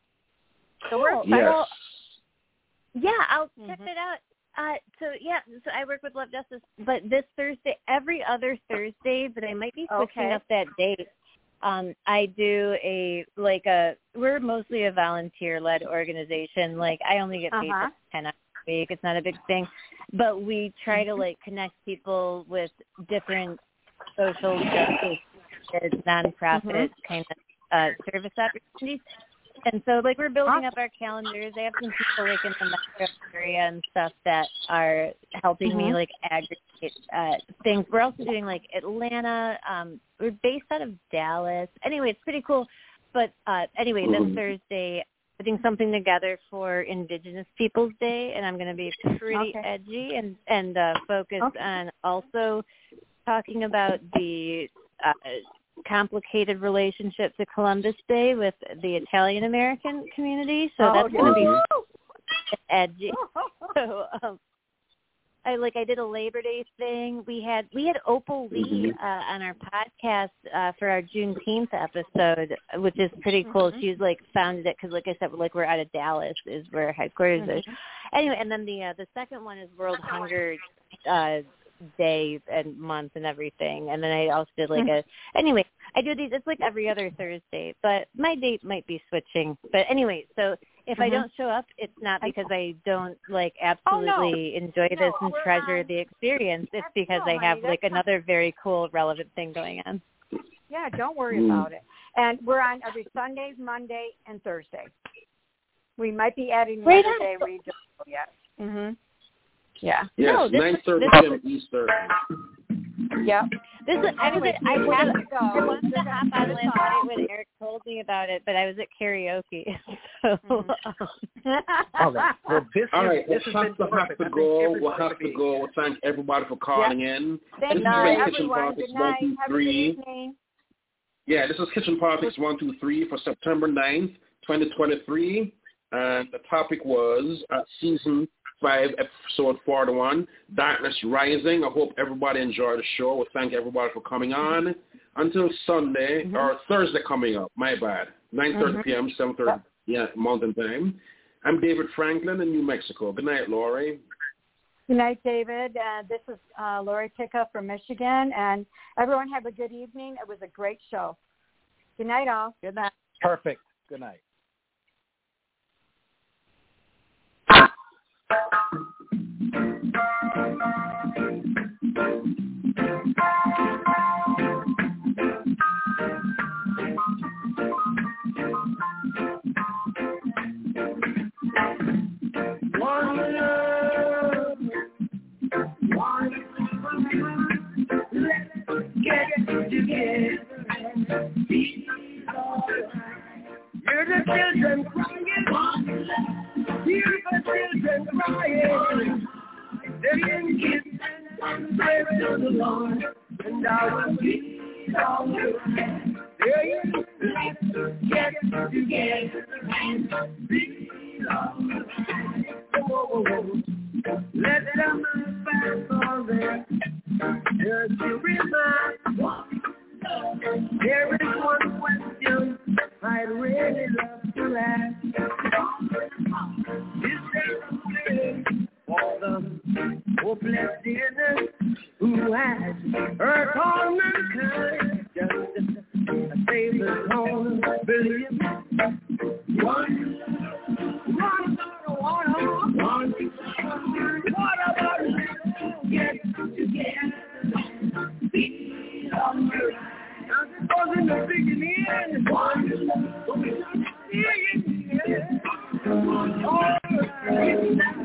Speaker 3: So we're excited.
Speaker 7: Yeah, I'll check it out. So I work with Love Justice, but this Thursday, every other Thursday, but I might be switching up that date. I do we're mostly a volunteer-led organization. Like I only get paid for 10 hours a week. It's not a big thing, but we try to like connect people with different social justice, nonprofit kind of service opportunities. And so, like, we're building up our calendars. I have some people, like, in the metro area and stuff that are helping me, like, aggregate things. We're also doing, like, Atlanta. We're based out of Dallas. Anyway, it's pretty cool. But, anyway, this Thursday, putting something together for Indigenous Peoples Day, and I'm going to be pretty edgy and focus on also talking about the complicated relationship to Columbus Day with the Italian American community, so that's going to be edgy. So I did a Labor Day thing. We had Opal Lee on our podcast for our Juneteenth episode, which is pretty cool. She's like founded it because, like I said, we're out of Dallas is where our headquarters is. Anyway, and then the second one is World Hunger Day and month and everything, and then I also did anyway, I do these. It's like every other Thursday, but my date might be switching. But anyway, so if I don't show up, it's not because I don't absolutely enjoy this and treasure the experience. It's because I have another very cool, relevant thing going on.
Speaker 3: Yeah, don't worry about it. And we're on every Sunday, Monday, and Thursday. We might be adding another day we don't know yet. Yeah.
Speaker 2: Yes, 9:30 p.m. Eastern.
Speaker 3: Yep.
Speaker 7: I wanted to hop on last night when Eric told me about it, but I was at karaoke. So.
Speaker 2: All right. Well, this has to go. We'll have to go. Thank everybody for calling in.
Speaker 3: Thank you, Kitchen Politics 123.
Speaker 2: Yeah, this is Kitchen Politics 123 for September 9th, 2023, and the topic was Season 5, episode 41, Darkness Rising. I hope everybody enjoyed the show. We thank everybody for coming on. Until Sunday, or Thursday coming up, my bad, 9:30 p.m., 7:30 Mountain Time. I'm David Franklin in New Mexico. Good night, Lori.
Speaker 3: Good night, David. This is Lori Pickup from Michigan, and everyone have a good evening. It was a great show. Good night, all.
Speaker 1: Good night. Perfect. Good night.
Speaker 9: You're the children crying. Hear the children crying. They can give praise to the Lord, and I will be all right. Let's get together and be all right. Let them fight for them. Just to remind one. There is one question I'd really love to ask. Is there a place for them hopeless sinners who has hurt all mankind? Just a savior home, believe one what about get together and be all right? Now this was in the beginning, one all right.